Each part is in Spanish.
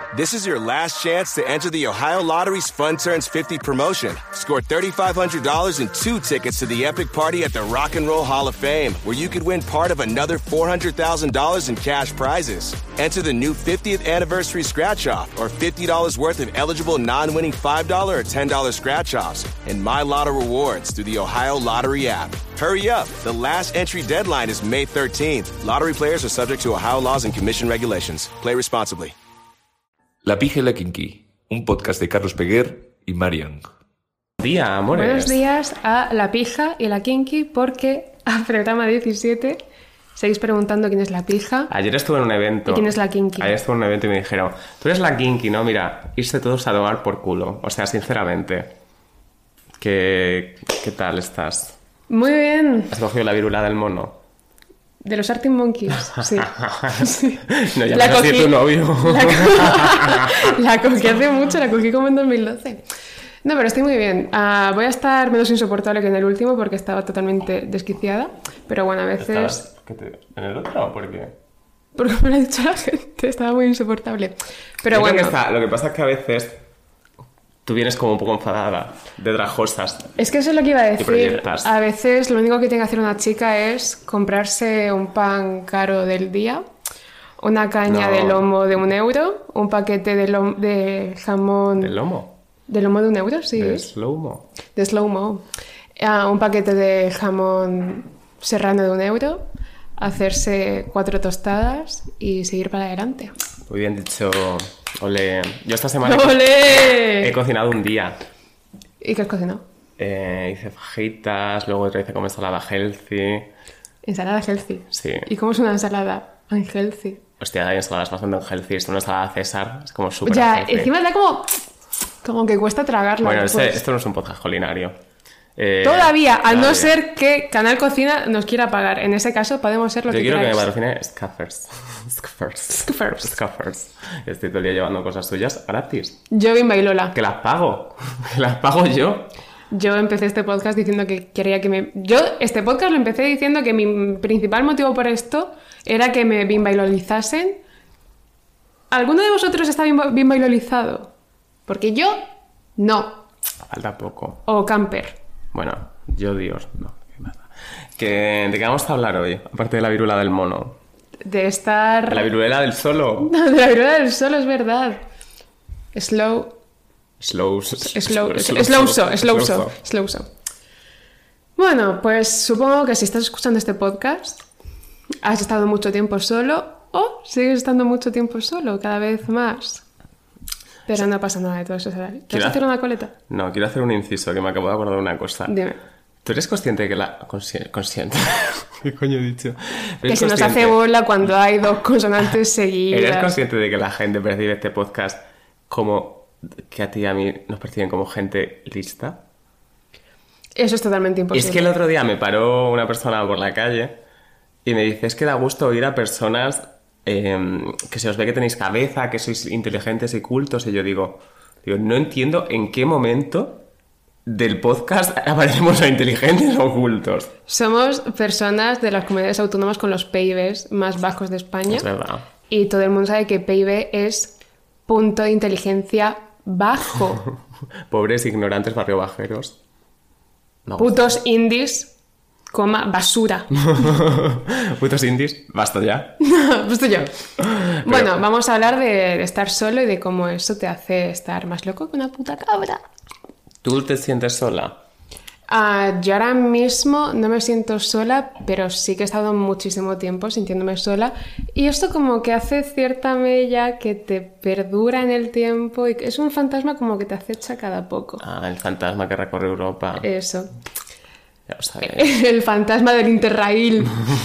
This is your last chance to enter the Ohio Lottery's Fun Turns 50 promotion. Score $3,500 and 2 tickets to the epic party at the Rock and Roll Hall of Fame, where you could win part of another $400,000 in cash prizes. Enter the new 50th anniversary scratch-off or $50 worth of eligible non-winning $5 or $10 scratch-offs and My Lotto rewards through the Ohio Lottery app. Hurry up. The last entry deadline is May 13th. Lottery players are subject to Ohio laws and commission regulations. Play responsibly. La Pija y la Kinky, un podcast de Carlos Peguer y Marian. Día, amores. Buenos días a La Pija y la Kinky, porque al programa 17 seguís preguntando quién es la pija. Ayer estuve en un evento. ¿Y quién es la Kinky? Ayer estuve en un evento y me dijeron, tú eres la Kinky, ¿no? Mira, irse todos a tomar por culo. O sea, sinceramente. ¿Qué tal estás? Muy bien. ¿Has cogido la virula del mono? De los Arctic Monkeys, sí. Sí. No, ya me cogí tu novio. La cogí hace mucho, la cogí como en 2012. No, pero estoy muy bien. Voy a estar menos insoportable que en el último porque estaba totalmente desquiciada. Pero bueno, a veces... ¿En el otro? ¿Por qué? Porque me lo ha dicho la gente, estaba muy insoportable. Pero Yo bueno... creo que lo que pasa es que a veces tú vienes como un poco enfadada, de dragosas. Es que eso es lo que iba a decir. proyectas. A veces lo único que tiene que hacer una chica es comprarse un pan caro del día, una caña de lomo de €1, un paquete de jamón... ¿De lomo? ¿De lomo de €1? Sí. ¿De slow-mo? De slow-mo. Un paquete de jamón serrano de €1, hacerse 4 tostadas y seguir para adelante. Muy bien dicho. Ole. Yo esta semana ¡Olé! he cocinado un día. ¿Y qué has cocinado? Hice fajitas, luego otra vez como ensalada healthy. Ensalada healthy. Sí. ¿Y cómo es una ensalada unhealthy? Hostia, hay ensaladas bastante unhealthy. Esto es una ensalada César, es como súper Ya, healthy. encima da como que cuesta tragarla. Bueno, pues. esto no es un podcast culinario. Todavía, a no todavía. ser que Canal Cocina nos quiera pagar. En ese caso podemos ser lo Yo que quiero que me queráis. patrocine Scuffers. Estoy todo el día llevando cosas suyas gratis. Yo Bimba y Lola. Que las pago. Que las pago yo. Yo empecé este podcast diciendo que quería que me... Este podcast lo empecé diciendo que mi principal motivo por esto era que me Bimba y Lolizasen. ¿Alguno de vosotros está Bimba y Lolizado? Porque yo, no. Falta poco. O camper. Bueno, yo Dios, no. ¿De qué vamos a hablar hoy? Aparte de la virula del mono. De estar... La virulera del solo. No, de la viruela del sol, es verdad. Slow so. Bueno, pues supongo que si estás escuchando este podcast, has estado mucho tiempo solo o sigues estando mucho tiempo solo, cada vez más. Pero no pasa nada de todo eso. ¿Quieres hacer una coleta? No, quiero hacer un inciso, que me acabo de acordar de una cosa. Dime. ¿Tú eres consciente de que la... Consciente. ¿Qué coño he dicho? Que se nos hace bola cuando hay 2 consonantes seguidas. ¿Eres consciente de que la gente percibe este podcast como que a ti y a mí nos perciben como gente lista? Eso es totalmente Y imposible. es que el otro día me paró una persona por la calle y me dice, es que da gusto oír a personas que se os ve que tenéis cabeza, que sois inteligentes y cultos. Y yo digo, no entiendo en qué momento del podcast aparecemos a inteligentes o cultos. Somos personas de las comunidades autónomas con los PIBs más bajos de España. Es verdad. Y todo el mundo sabe que PIB es punto de inteligencia bajo. Pobres ignorantes barriobajeros. No. Putos indies, basura. Putos indies, basta ya. Pues yo. Bueno, vamos a hablar de estar solo y de cómo eso te hace estar más loco que una puta cabra. ¿Tú te sientes sola? Yo ahora mismo no me siento sola, pero sí que he estado muchísimo tiempo sintiéndome sola. Y esto como que hace cierta mella que te perdura en el tiempo y es un fantasma como que te acecha cada poco. El fantasma que recorre Europa. Eso. Ya lo sabéis. El fantasma del Interrail.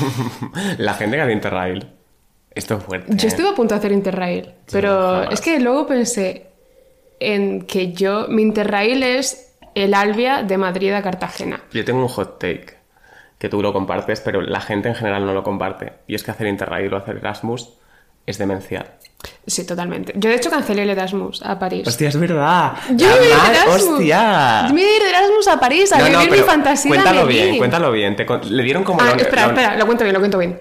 La gente que hace Interrail. Esto es fuerte. Yo estuve a punto de hacer Interrail, pero jamás. es que luego pensé en que mi Interrail es el Albia de Madrid a Cartagena. Yo tengo un hot take que tú lo compartes, pero la gente en general no lo comparte. Y es que hacer Interrail o hacer Erasmus es demencial. Sí, totalmente. Yo de hecho cancelé el Erasmus a París. Hostia, es verdad. Yo me voy de Erasmus. ¡Hostia! Yo me voy de Erasmus a París a vivir mi fantasía. Cuéntalo de bien, mí. cuéntalo bien. Le dieron como... Espera, lo cuento bien.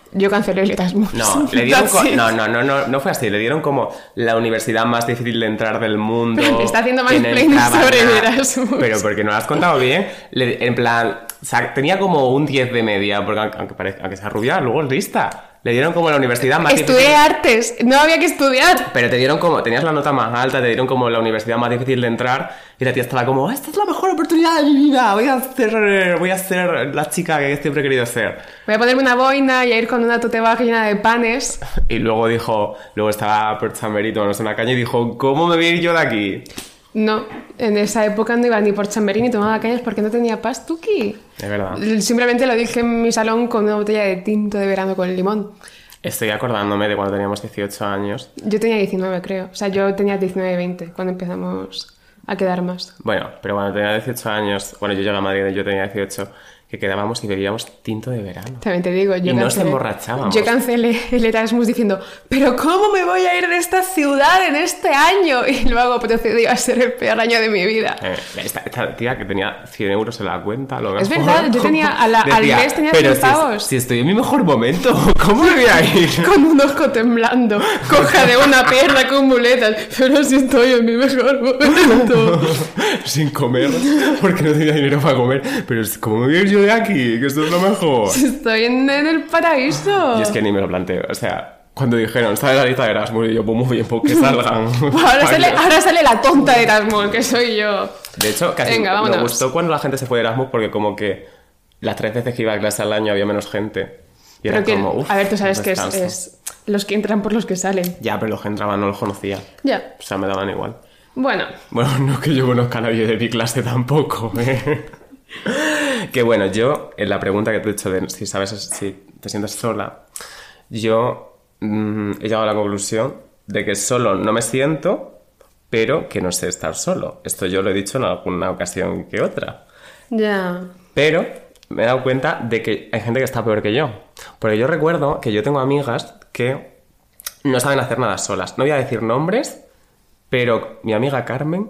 Yo cancelé el Erasmus. No, le dieron no fue así. Le dieron como la universidad más difícil de entrar del mundo. Te está haciendo que no mansplaining entraba sobre el nada. Erasmus. Pero porque no lo has contado bien. En plan, o sea, tenía como un 10 de media, porque aunque sea rubia, luego es lista. Le dieron como la universidad más Estudié difícil. artes, no había que estudiar. Pero te dieron como, tenías la nota más alta, te dieron como la universidad más difícil de entrar y la tía estaba como, esta es la mejor oportunidad de mi vida, voy a ser la chica que siempre he querido ser. Voy a ponerme una boina y a ir con una tote bag llena de panes. Y luego estaba por Chamberí tomándose una caña y dijo, ¿cómo me voy a ir yo de aquí? No, en esa época no iba ni por Chamberí ni tomaba cañas porque no tenía pastuki. Es verdad. Simplemente lo dije en mi salón con una botella de tinto de verano con limón. Estoy acordándome de cuando teníamos 18 años. Yo tenía 19, creo. O sea, yo tenía 19, 20 cuando empezamos a quedar más. Bueno, pero cuando tenía 18 años, bueno, yo llegué a Madrid y yo tenía 18, que quedábamos y bebíamos tinto de verano. También te digo, Y nos emborrachábamos. Yo cancelé el Erasmus diciendo, ¿pero cómo me voy a ir de esta ciudad en este año? Y luego procedí a ser el peor año de mi vida. Esta tía que tenía 100 euros en la cuenta, lo Es mejor. verdad, yo tenía al mes tenía 100 pavos. Si estoy en mi mejor momento, ¿cómo me voy a ir? Con un ojo temblando, coja de una perra con muletas. Pero si estoy en mi mejor momento. Sin comer, porque no tenía dinero para comer. Pero ¿cómo me voy a ir yo de aquí? Que esto es lo mejor. Estoy en el paraíso. Y es que ni me lo planteo. O sea, cuando dijeron, está en la lista de Erasmus, y yo, pues muy bien, pues que salgan. Ahora sale la tonta de Erasmus, que soy yo. De hecho, casi Venga, me vámonos. gustó cuando la gente se fue de Erasmus, porque como que las 3 veces que iba a clase al año había menos gente. Y era Pero que, como, uff. a ver, tú sabes que es los que entran por los que salen. Ya, pero los que entraban no los conocía. Ya. O sea, me daban igual. Bueno, Bueno, no es que yo conozca a nadie de mi clase tampoco. Que bueno, yo, en la pregunta que te he hecho de si sabes si te sientes sola, yo he llegado a la conclusión de que solo no me siento, pero que no sé estar solo. Esto yo lo he dicho en alguna ocasión que otra. ya. Pero me he dado cuenta de que hay gente que está peor que yo. Porque yo recuerdo que yo tengo amigas que no saben hacer nada solas. No voy a decir nombres, pero mi amiga Carmen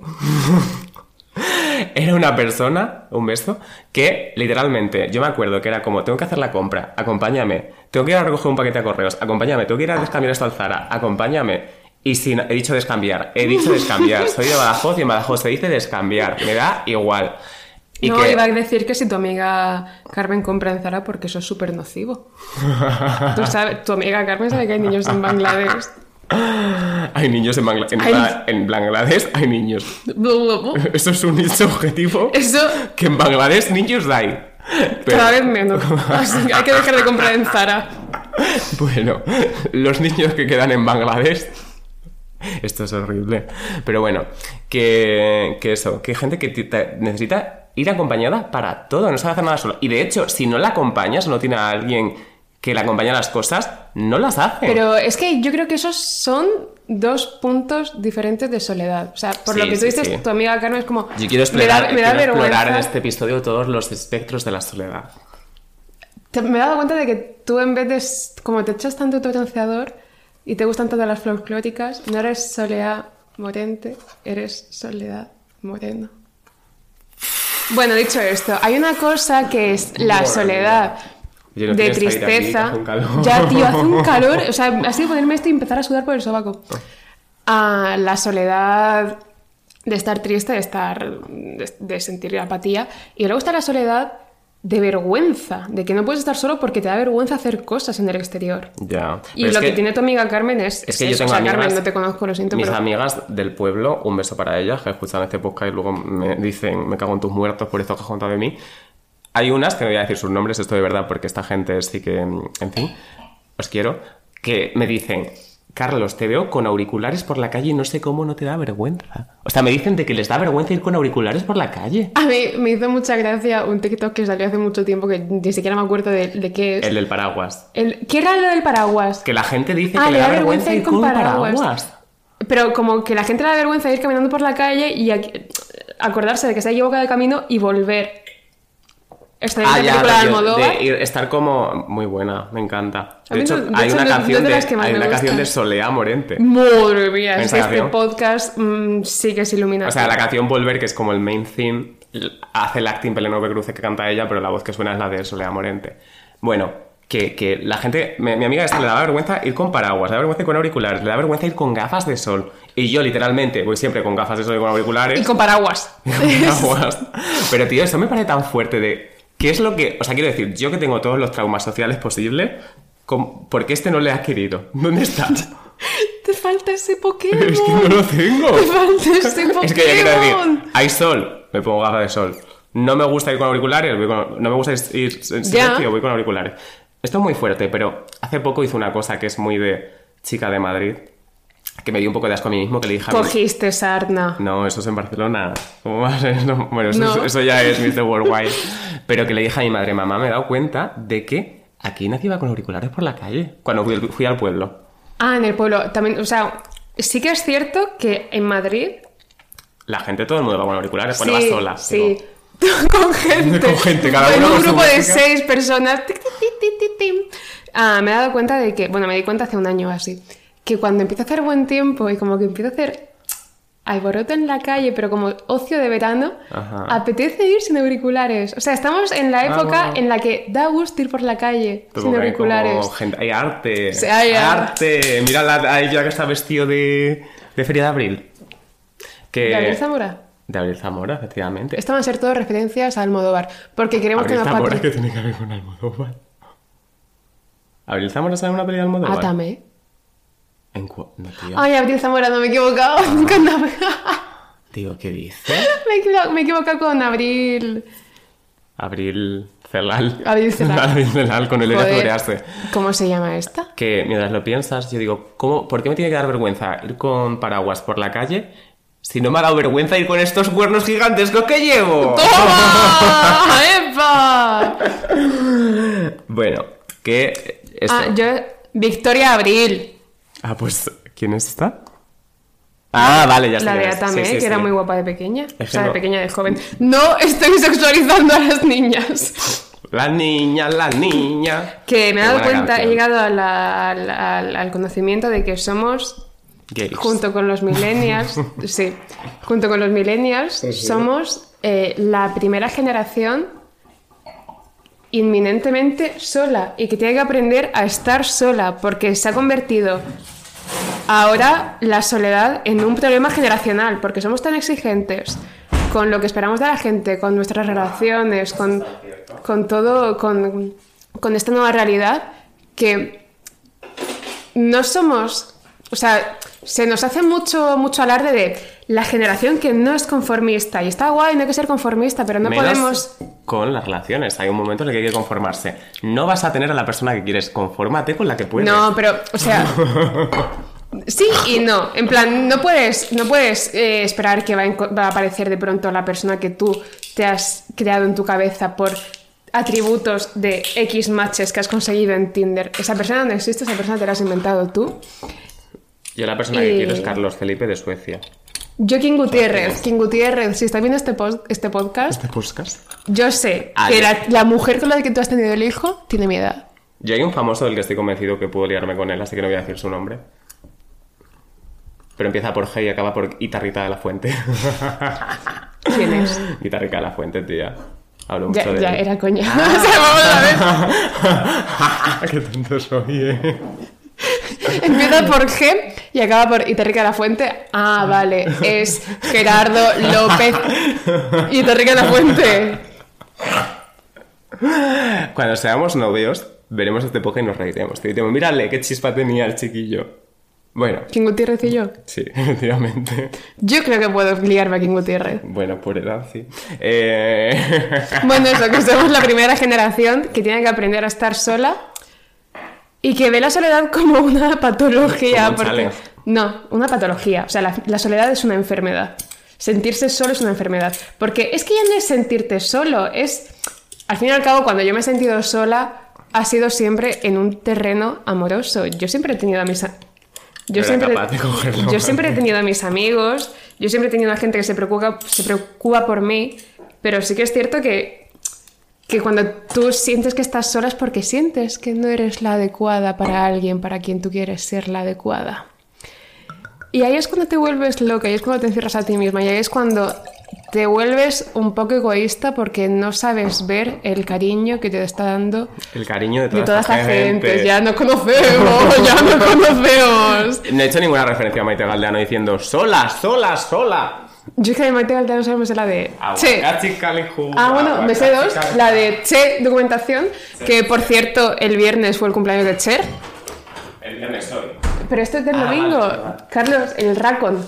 era una persona, un beso, que literalmente, yo me acuerdo que era como, tengo que hacer la compra, acompáñame, tengo que ir a recoger un paquete a correos, acompáñame, tengo que ir a descambiar esto al Zara, acompáñame. Y sin, he dicho descambiar, soy de Badajoz y en Badajoz se dice descambiar, me da igual. Y No, que... iba a decir que si tu amiga Carmen compra en Zara porque eso es súper nocivo. Tú sabes, tu amiga Carmen sabe que hay niños en Bangladesh. Hay niños en Bangladesh, hay niños. Eso es un nicho objetivo. Eso Que en Bangladesh niños hay. Pero, cada vez menos. Así que hay que dejar de comprar en Zara. bueno, los niños que quedan en Bangladesh. Esto es horrible. Pero bueno, que eso, que hay gente que necesita ir acompañada para todo, no sabe hacer nada solo. Y de hecho, si no la acompañas, no tiene a alguien que le acompaña las cosas, no las hace. Pero es que yo creo que esos son dos puntos diferentes de soledad. O sea, por Sí, lo que tú sí, dices, sí. tu amiga Carmen es como... Yo quiero explorar, me da quiero explorar en vergüenza. este episodio todos los espectros de la soledad. Me he dado cuenta de que tú en vez de... Como te echas tanto tu bronceador y te gustan todas las folclóricas, no eres Soleá Morente, eres Soledad Moreno. Bueno, dicho esto, hay una cosa que es la Bueno. soledad Oye, no de tienes aire aquí, que tristeza. hace un calor. Ya, tío, hace un calor. O sea, así de ponerme esto y empezar a sudar por el sobaco. La soledad de estar triste, de sentir apatía. Y luego está la soledad de vergüenza, de que no puedes estar solo porque te da vergüenza hacer cosas en el exterior. Ya. Y Pero lo que tiene tu amiga Carmen es que yo eso. tengo O sea, amigas, Carmen, no te conozco, lo siento, mis pero... amigas del pueblo, un beso para ellas, que escuchan este podcast y luego me dicen, me cago en tus muertos por esto que has contado de mí. Hay unas, que no voy a decir sus nombres, esto de verdad, porque esta gente sí que, en fin, os quiero, que me dicen, Carlos, te veo con auriculares por la calle y no sé cómo no te da vergüenza. O sea, me dicen de que les da vergüenza ir con auriculares por la calle. A mí me hizo mucha gracia un TikTok que salió hace mucho tiempo que ni siquiera me acuerdo de qué es. El del paraguas. ¿Qué era lo del paraguas? Que la gente dice Ah, que le le da da vergüenza vergüenza ir ir con con paraguas. paraguas. Pero como que la gente le da vergüenza ir caminando por la calle y acordarse de que se ha equivocado de camino y volver. Esta película de Almodóvar. Estar como muy buena, me encanta. A De mí hecho, no- de hay hecho, una no- no canción de las que más hay me una canción gustan. de Soleá Morente. Madre mía, es Esa que este canción. podcast sí que es iluminante. O sea, la canción Volver, que es como el main theme, hace el acting Penélope Cruz que canta ella, pero la voz que suena es la de Soleá Morente. Bueno, que la gente... Mi amiga esta le da vergüenza ir con paraguas, le da vergüenza ir con auriculares, le da vergüenza ir con gafas de sol. Y yo, literalmente, voy siempre con gafas de sol y con auriculares. Y con paraguas. Pero, tío, eso me parece tan fuerte de... ¿Qué es lo que...? O sea, quiero decir, yo que tengo todos los traumas sociales posibles, ¿por qué este no le ha querido? ¿Dónde está? Te falta ese Pokémon. Es que no lo tengo. Te falta ese Pokémon. Es que ya quiero decir, hay sol, me pongo gafas de sol. No me gusta ir con auriculares, no me gusta ir en silencio, voy con auriculares. Esto es muy fuerte, pero hace poco hice una cosa que es muy de chica de Madrid, que me dio un poco de asco a mí mismo, que le dije a mí... Cogiste sarna. No, eso es en Barcelona. ¿Cómo va a ser? No, bueno, No. Eso ya es Mr. Worldwide. Pero que le dije a mi madre, mamá, me he dado cuenta de que aquí nadie iba con auriculares por la calle, cuando fui al pueblo. Ah, en el pueblo. También, o sea, sí que es cierto que en Madrid... La gente, todo el mundo va con auriculares, cuando va sola. Sí, digo. con gente. Con gente, cada en uno un con su grupo de música. 6 personas. Me he dado cuenta de que... Bueno, me di cuenta hace un año así. Que cuando empieza a hacer buen tiempo y como que empieza a hacer alboroto en la calle, pero como ocio de verano, Ajá. apetece ir sin auriculares. O sea, estamos en la época en la que da gusto ir por la calle Pero sin porque hay auriculares. como gente, hay arte. Sí, hay arte. Mira a ella que está vestido de Feria de Abril. ¿De Abril Zamora? De Abril Zamora, efectivamente. Esto van a ser todas referencias a Almodóvar. Porque queremos Abril que nos Zamora, patro... ¿qué tiene que ver con Almodóvar? ¿Abril Zamora sale en una peli de Almodóvar? Átame. No, tío. Ay, Abril Zamora, no me he equivocado. Con Abril... Tío, ¿qué dice? me he equivocado con Abril... Abril Celal. Abril Celal. Abril Celal con el Joder, de florearse. ¿Cómo se llama esta? Que mientras lo piensas, yo digo, ¿por qué me tiene que dar vergüenza ir con paraguas por la calle si no me ha dado vergüenza ir con estos cuernos gigantescos que llevo? ¡Toma! ¡Epa! Bueno, que... esto. Victoria Abril. Pues, ¿quién es esta? Ah, vale, ya sé La quién de es. Atame, Sí, sí, que era sí. muy guapa de pequeña. Es O sea, que de no- pequeña, de joven. No estoy sexualizando a las niñas. La niña. Que me he Qué dado buena cuenta, he canción. llegado al conocimiento de que somos, Gays. junto con los millennials, junto con los millennials, somos la primera generación inminentemente sola y que tiene que aprender a estar sola porque se ha convertido ahora la soledad en un problema generacional porque somos tan exigentes con lo que esperamos de la gente, con nuestras relaciones, con todo, con esta nueva realidad que no somos... O sea, se nos hace mucho alarde de la generación que no es conformista. Y está guay, no hay que ser conformista, pero no Menos podemos... con las relaciones. Hay un momento en el que hay que conformarse. No vas a tener a la persona que quieres. Confórmate con la que puedes. No, pero, o sea... Sí y no. En plan, no puedes esperar que va a aparecer de pronto la persona que tú te has creado en tu cabeza por atributos de X matches que has conseguido en Tinder. Esa persona no existe, esa persona te la has inventado tú. Yo la persona que quiero es Carlos Felipe de Suecia. Yo, King Gutiérrez, si está viendo este podcast, ¿Este podcast? yo sé Ah, que ya. la mujer con la que tú has tenido el hijo tiene mi edad. Yo hay un famoso del que estoy convencido que puedo liarme con él, así que no voy a decir su nombre. Pero empieza por G y acaba por Guitarrita de la Fuente. ¿Quién es? Guitarrica de la Fuente, tía. Hablo mucho Ya, de ya él. era coña. O sea, vamos a ver. Qué tonto soy, Empieza por G y acaba por Itarrica de la Fuente. Ah, vale. Es Gerardo López Itarrica de la Fuente. Cuando seamos novios, veremos este podcast y nos reiremos. Te diremos, mírale, qué chispa tenía el chiquillo. Bueno, King Gutiérrez y yo. sí, efectivamente. Yo creo que puedo liarme a King Gutiérrez. Bueno, por edad, sí. Bueno, eso, que somos la primera generación que tiene que aprender a estar sola y que ve la soledad como una patología. Como un Porque... challenge. No, una patología. O sea, la soledad es una enfermedad. Sentirse solo es una enfermedad. Porque es que ya no es sentirte solo, es... Al fin y al cabo, cuando yo me he sentido sola, ha sido siempre en un terreno amoroso. Yo siempre he tenido a mis... Yo Era capaz de cogerlo. yo siempre he tenido a mis amigos, yo siempre he tenido a gente que se preocupa por mí, pero sí que es cierto que cuando tú sientes que estás sola es porque sientes que no eres la adecuada para alguien para quien tú quieres ser la adecuada. Y ahí es cuando te vuelves loca, y es cuando te encierras a ti misma, y ahí es cuando te vuelves un poco egoísta porque no sabes ver el cariño que te está dando El cariño de toda esta gente. Ya nos conocemos, ya nos conocemos. No he hecho ninguna referencia a Maite Galdeano diciendo sola, sola, sola. Yo es que de Maite Galdeano solo me sé la de Che. Bueno, me sé dos. La de Che Documentación, que por cierto, el viernes fue el cumpleaños de Cher. El viernes hoy. Pero esto es del domingo. Vale. Carlos, el Racon.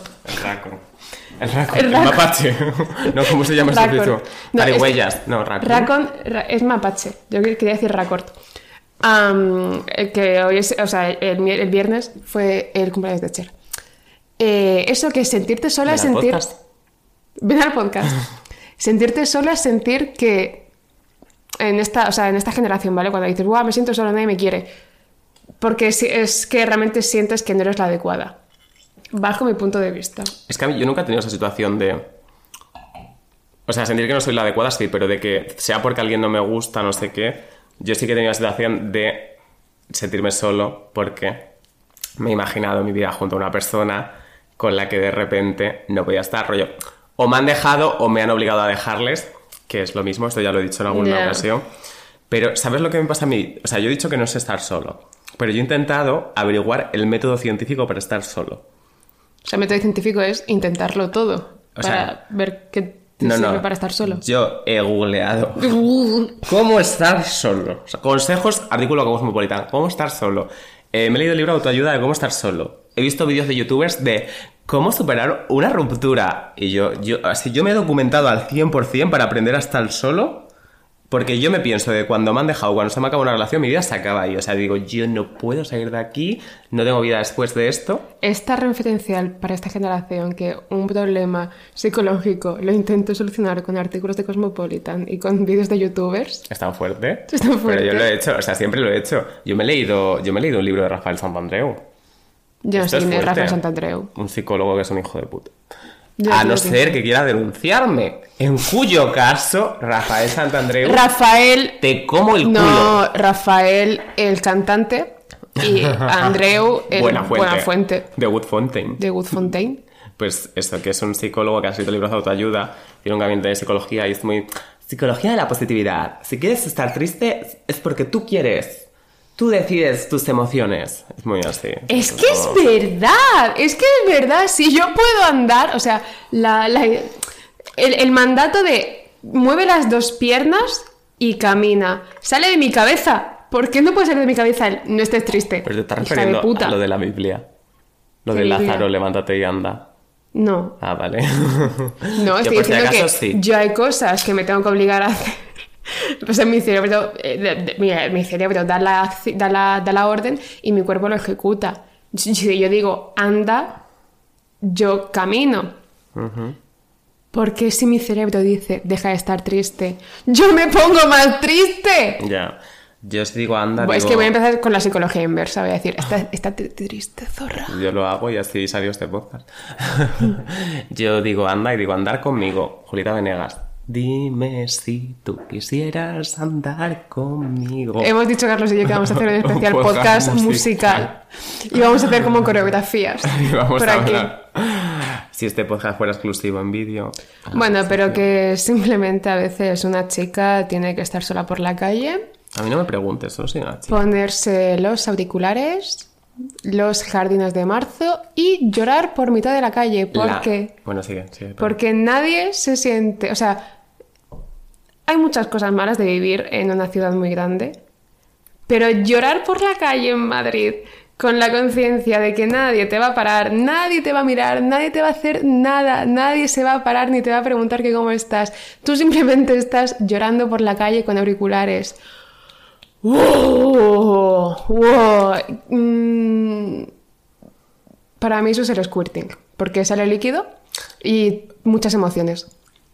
El mapache. No, ¿cómo se llama ese sitio? No, Arihuellas. No, Racon. Racon es mapache. Yo quería decir Racord. Que hoy es, o sea, el viernes fue el cumpleaños de Cher. Eso que sentirte sola es sentir... Ven al podcast. Sentirte sola es sentir que en esta generación, ¿vale? Cuando dices, me siento sola, nadie me quiere. Porque es que realmente sientes que no eres la adecuada. Bajo mi punto de vista. Es que a mí, yo nunca he tenido esa situación de... O sea, sentir que no soy la adecuada, sí, pero de que sea porque alguien no me gusta, no sé qué. Yo sí que he tenido la situación de sentirme solo porque me he imaginado mi vida junto a una persona con la que de repente no podía estar, rollo. O me han dejado o me han obligado a dejarles, que es lo mismo, esto ya lo he dicho en alguna ocasión. Pero, ¿sabes lo que me pasa a mí? O sea, yo he dicho que no sé estar solo, pero yo he intentado averiguar el método científico para estar solo. O sea, el método científico es intentarlo todo, para ver qué te sirve para estar solo. Yo he googleado cómo estar solo. O sea, consejos, artículo Cosmopolitan, cómo estar solo. Me he leído el libro de autoayuda de cómo estar solo. He visto vídeos de youtubers de cómo superar una ruptura. Y yo me he documentado al 100% para aprender a estar solo. Porque yo me pienso de cuando me han dejado, cuando se me acaba una relación, mi vida se acaba ahí. O sea, digo, yo no puedo salir de aquí, no tengo vida después de esto. Es tan referencial para esta generación que un problema psicológico lo intento solucionar con artículos de Cosmopolitan y con vídeos de youtubers. ¿Es tan fuerte? Es tan fuerte. Pero yo lo he hecho, o sea, siempre lo he hecho. Yo me he leído un libro de Rafael Santandreu. Yo no sé quién es Rafael Santandreu. Un psicólogo que es un hijo de puta. A no ser que quiera denunciarme. En cuyo caso, Rafael Santandreu... te como el culo. No, Rafael, el cantante, y Andreu, el Buenafuente. De Wood Fontaine. De Wood Fontaine. Pues eso, que es un psicólogo que ha escrito libros de autoayuda, tiene un gabinete de psicología y es muy... Psicología de la positividad. Si quieres estar triste, es porque tú quieres. Tú decides tus emociones. Es muy así. Es que es verdad. Si yo puedo andar, o sea, el mandato de mueve las dos piernas y camina. Sale de mi cabeza. ¿Por qué no puede salir de mi cabeza el no estés triste? Pero te estás refiriendo a lo de la Biblia. Lo de Lázaro, levántate y anda. No. Ah, vale. No, estoy diciendo que yo hay cosas que me tengo que obligar a hacer. Pues en mi cerebro, da la orden y mi cuerpo lo ejecuta. Si yo digo anda, yo camino. Porque si mi cerebro dice deja de estar triste, yo me pongo más triste. Ya. Yo os digo anda. Es que voy a empezar con la psicología inversa. Voy a decir, está triste, zorra. Yo lo hago y así salió este podcast. Yo digo anda y digo andar conmigo. Julieta Venegas. Dime si tú quisieras andar conmigo. Hemos dicho, Carlos y yo, que vamos a hacer un especial podcast musical. Y vamos a hacer como coreografías. Y vamos por a aquí. hablar. Si este podcast fuera exclusivo en vídeo. Bueno, pero que simplemente a veces una chica tiene que estar sola por la calle. A mí no me preguntes, solo soy una chica. Ponerse los auriculares, los jardines de marzo y llorar por mitad de la calle. Porque, Bueno, sigue. Porque nadie se siente... O sea, hay muchas cosas malas de vivir en una ciudad muy grande, pero llorar por la calle en Madrid con la conciencia de que nadie te va a parar, nadie te va a mirar, nadie te va a hacer nada, nadie se va a parar ni te va a preguntar que cómo estás. Tú simplemente estás llorando por la calle con auriculares. Para mí eso es el squirting, porque sale líquido y muchas emociones.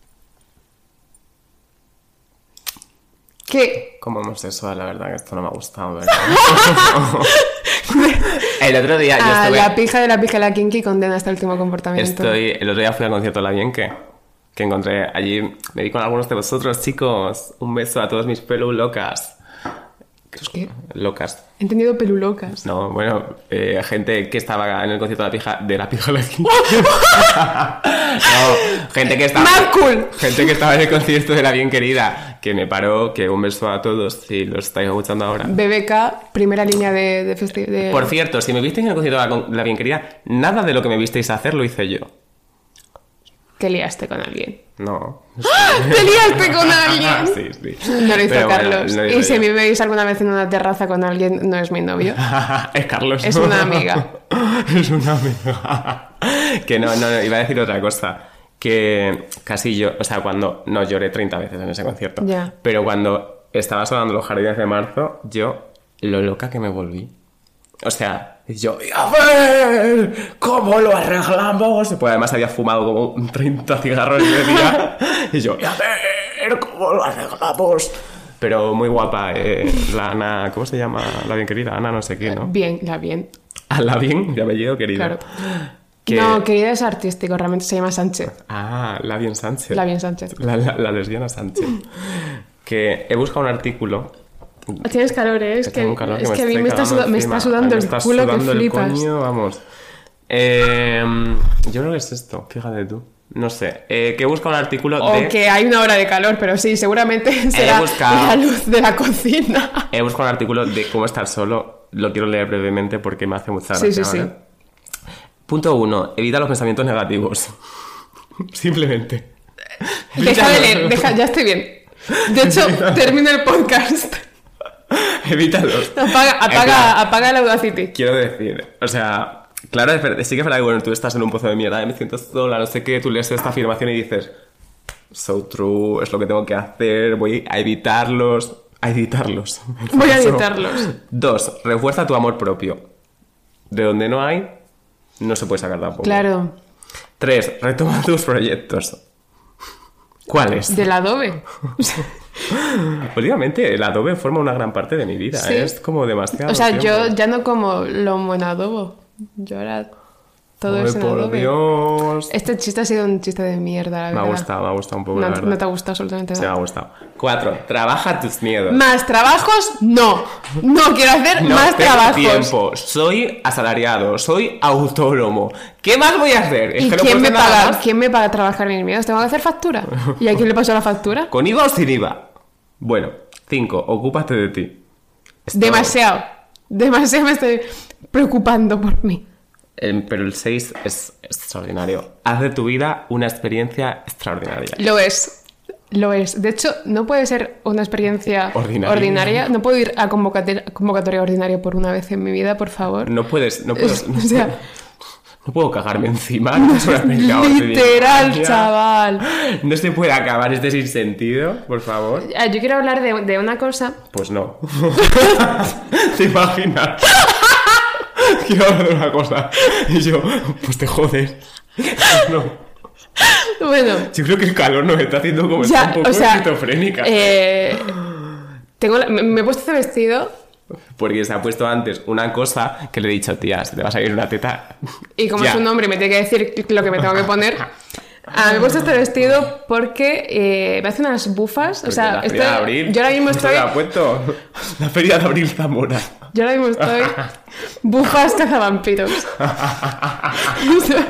¿Qué? Como homosexual, la verdad que esto no me ha gustado, ¿verdad? El otro día yo estuve... La pija de la kinky condena hasta el último comportamiento. El otro día fui al concierto de La Bienque, que encontré allí... Me di con algunos de vosotros, chicos. Un beso a todos mis fellow locas. ¿Qué? Locas. He entendido pelulocas. No, bueno, gente que estaba en el concierto de la pija Laquinqui. No, gente que estaba... ¡Más cool! Gente que estaba en el concierto de La Bien Querida, que me paró, que un beso a todos, si los estáis escuchando ahora. BBK, primera línea de festival. Por cierto, si me visteis en el concierto de La Bien Querida, nada de lo que me visteis hacer lo hice yo. ¿Te liaste con alguien? No. ¡Te liaste con alguien! Sí. No lo hizo Pero bueno, Carlos. no lo hice Y si yo. me veis alguna vez en una terraza con alguien, no es mi novio. Es Carlos. Es una amiga. Es una amiga. Que no, iba a decir otra cosa. Que casi yo, o sea, cuando... No, lloré 30 veces en ese concierto. Ya. Pero cuando estaba sonando Los Jardines de Marzo, yo, lo loca que me volví. O sea, yo, ¡y a ver! ¿Cómo lo arreglamos? Pues además había fumado como 30 cigarros ese día. Y yo, ¡y a ver! ¿Cómo lo arreglamos? Pero muy guapa, la Ana... ¿Cómo se llama? La Bien Querida. Ana no sé qué, ¿no? Bien, la bien. A la Bien, de apellido querida. Claro. Que- No, querida es artístico, realmente se llama Sánchez. Ah, la Bien Sánchez. La bien Sánchez. La lesbiana Sánchez. Que he buscado un artículo... Tienes calor, ¿eh? Es que, tengo un calor es que a mí estoy me está, cagando me encima. está sudando Me el está culo sudando que el flipas. coño, vamos. Yo creo que es esto, fíjate tú. No sé, que he buscado un artículo O de... que hay una hora de calor, pero sí, seguramente será buscado- la luz de la cocina. He buscado un artículo de cómo estar solo. Lo quiero leer brevemente porque me hace mucha Sí, gracia. sí, ¿vale? Punto 1. Evita los pensamientos negativos. Simplemente. Deja de leer, ya estoy bien. De hecho, termino el podcast. Evítalos. Apaga el Audacity. Quiero decir, o sea, claro, sí que es verdad que bueno, tú estás en un pozo de mierda, me siento sola, no sé qué, tú lees esta afirmación y dices, so true, es lo que tengo que hacer, voy a evitarlos. Voy a evitarlos. 2. Refuerza tu amor propio. De donde no hay, no se puede sacar tampoco. Claro, 3. Retoma tus proyectos. ¿Cuáles? del Adobe. Últimamente el Adobe forma una gran parte de mi vida, Sí. es como demasiado O sea, tiempo. yo ya no como lomo en Adobe. Yo ahora todo Ay, es en por Adobe. Dios. Este chiste ha sido un chiste de mierda, la Me ha verdad. gustado un poco, No, la verdad. no te ha gustado absolutamente Sí, me ha nada. gustado. 4. Trabaja tus miedos. ¿Más trabajos? No. No quiero hacer No más tengo trabajos. tiempo. Soy asalariado, soy autónomo. ¿Qué más voy a hacer? Es ¿Y que no quién puedo me hacer nada paga? más. ¿Quién me paga trabajar en mis miedos? ¿Tengo que hacer factura? ¿Y a quién le paso la factura? ¿Con IVA o sin IVA? Bueno, 5. Ocúpate de ti. Esto- Demasiado. Demasiado me estoy preocupando por mí. Pero el 6 es extraordinario. Haz de tu vida una experiencia extraordinaria. Lo es. Lo es. De hecho, no puede ser una experiencia Ordinaria. No puedo ir a convocatoria ordinaria por una vez en mi vida, por favor. No puedo, O sea, no puedo cagarme encima. No es una experiencia literal, ordinaria. chaval. No se puede acabar este sinsentido, por favor. Yo quiero hablar de una cosa. Pues no. ¿Te imaginas? Quiero hablar de una cosa. Y yo, pues te jodes. No. Bueno, Yo creo que el calor nos está haciendo como ya, un poco o sea, esquizofrénica. me he puesto este vestido Porque se ha puesto antes una cosa que le he dicho, tía, se te va a salir una teta. y como Ya. es un hombre y me tiene que decir lo que me tengo que poner. Me he puesto este vestido porque me hace unas bufas. Porque O sea, la feria de abril. yo ahora mismo ¿Eso estoy. lo ha puesto? La feria de abril Zamora. Yo ahora mismo estoy. Bufas cazavampiros. O sea,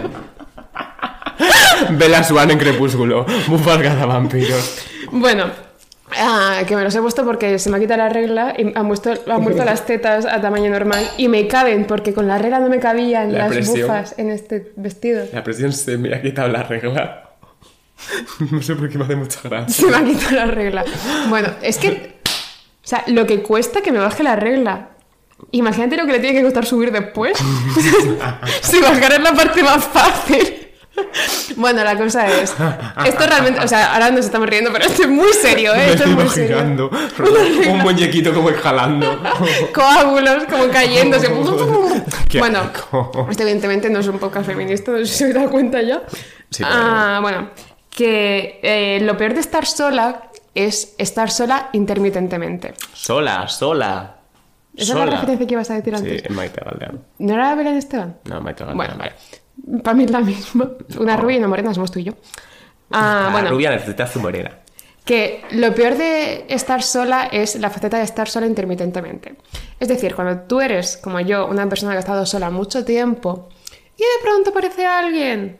Bella Swan en Crepúsculo. Bufas cazavampiros. bueno, que me los he puesto porque se me ha quitado la regla y han vuelto las tetas a tamaño normal y me caben porque con la regla no me cabían La las presión. bufas en este vestido. La presión se me ha quitado la regla. No sé por qué me hace mucha gracia. Se me ha quitado la regla. Bueno, es que. O sea, lo que cuesta que me baje la regla. Imagínate lo que le tiene que costar subir después. Si bajar es la parte más fácil. Bueno, la cosa es. Esto realmente. O sea, ahora nos estamos riendo, pero esto es muy serio, ¿eh? Me Esto es estoy muy serio. imaginando un muñequito como jalando. Coágulos como cayéndose. Qué Bueno, asco. esto evidentemente no es un podcast feminista, no sé si se da cuenta ya. Sí, pero- Bueno, que lo peor de estar sola es estar sola intermitentemente. Sola. ¿Esa es la referencia que ibas a decir Sí, antes? en Maite Galdeano. ¿No era Belén Esteban? No, Maite Galdeano. Bueno, vale. Para mí es la misma. Una rubia y una morena somos tú y yo. La Bueno, rubia necesita su morena. que lo peor de estar sola es la faceta de estar sola intermitentemente. Es decir, cuando tú eres, como yo, una persona que ha estado sola mucho tiempo y de pronto aparece alguien,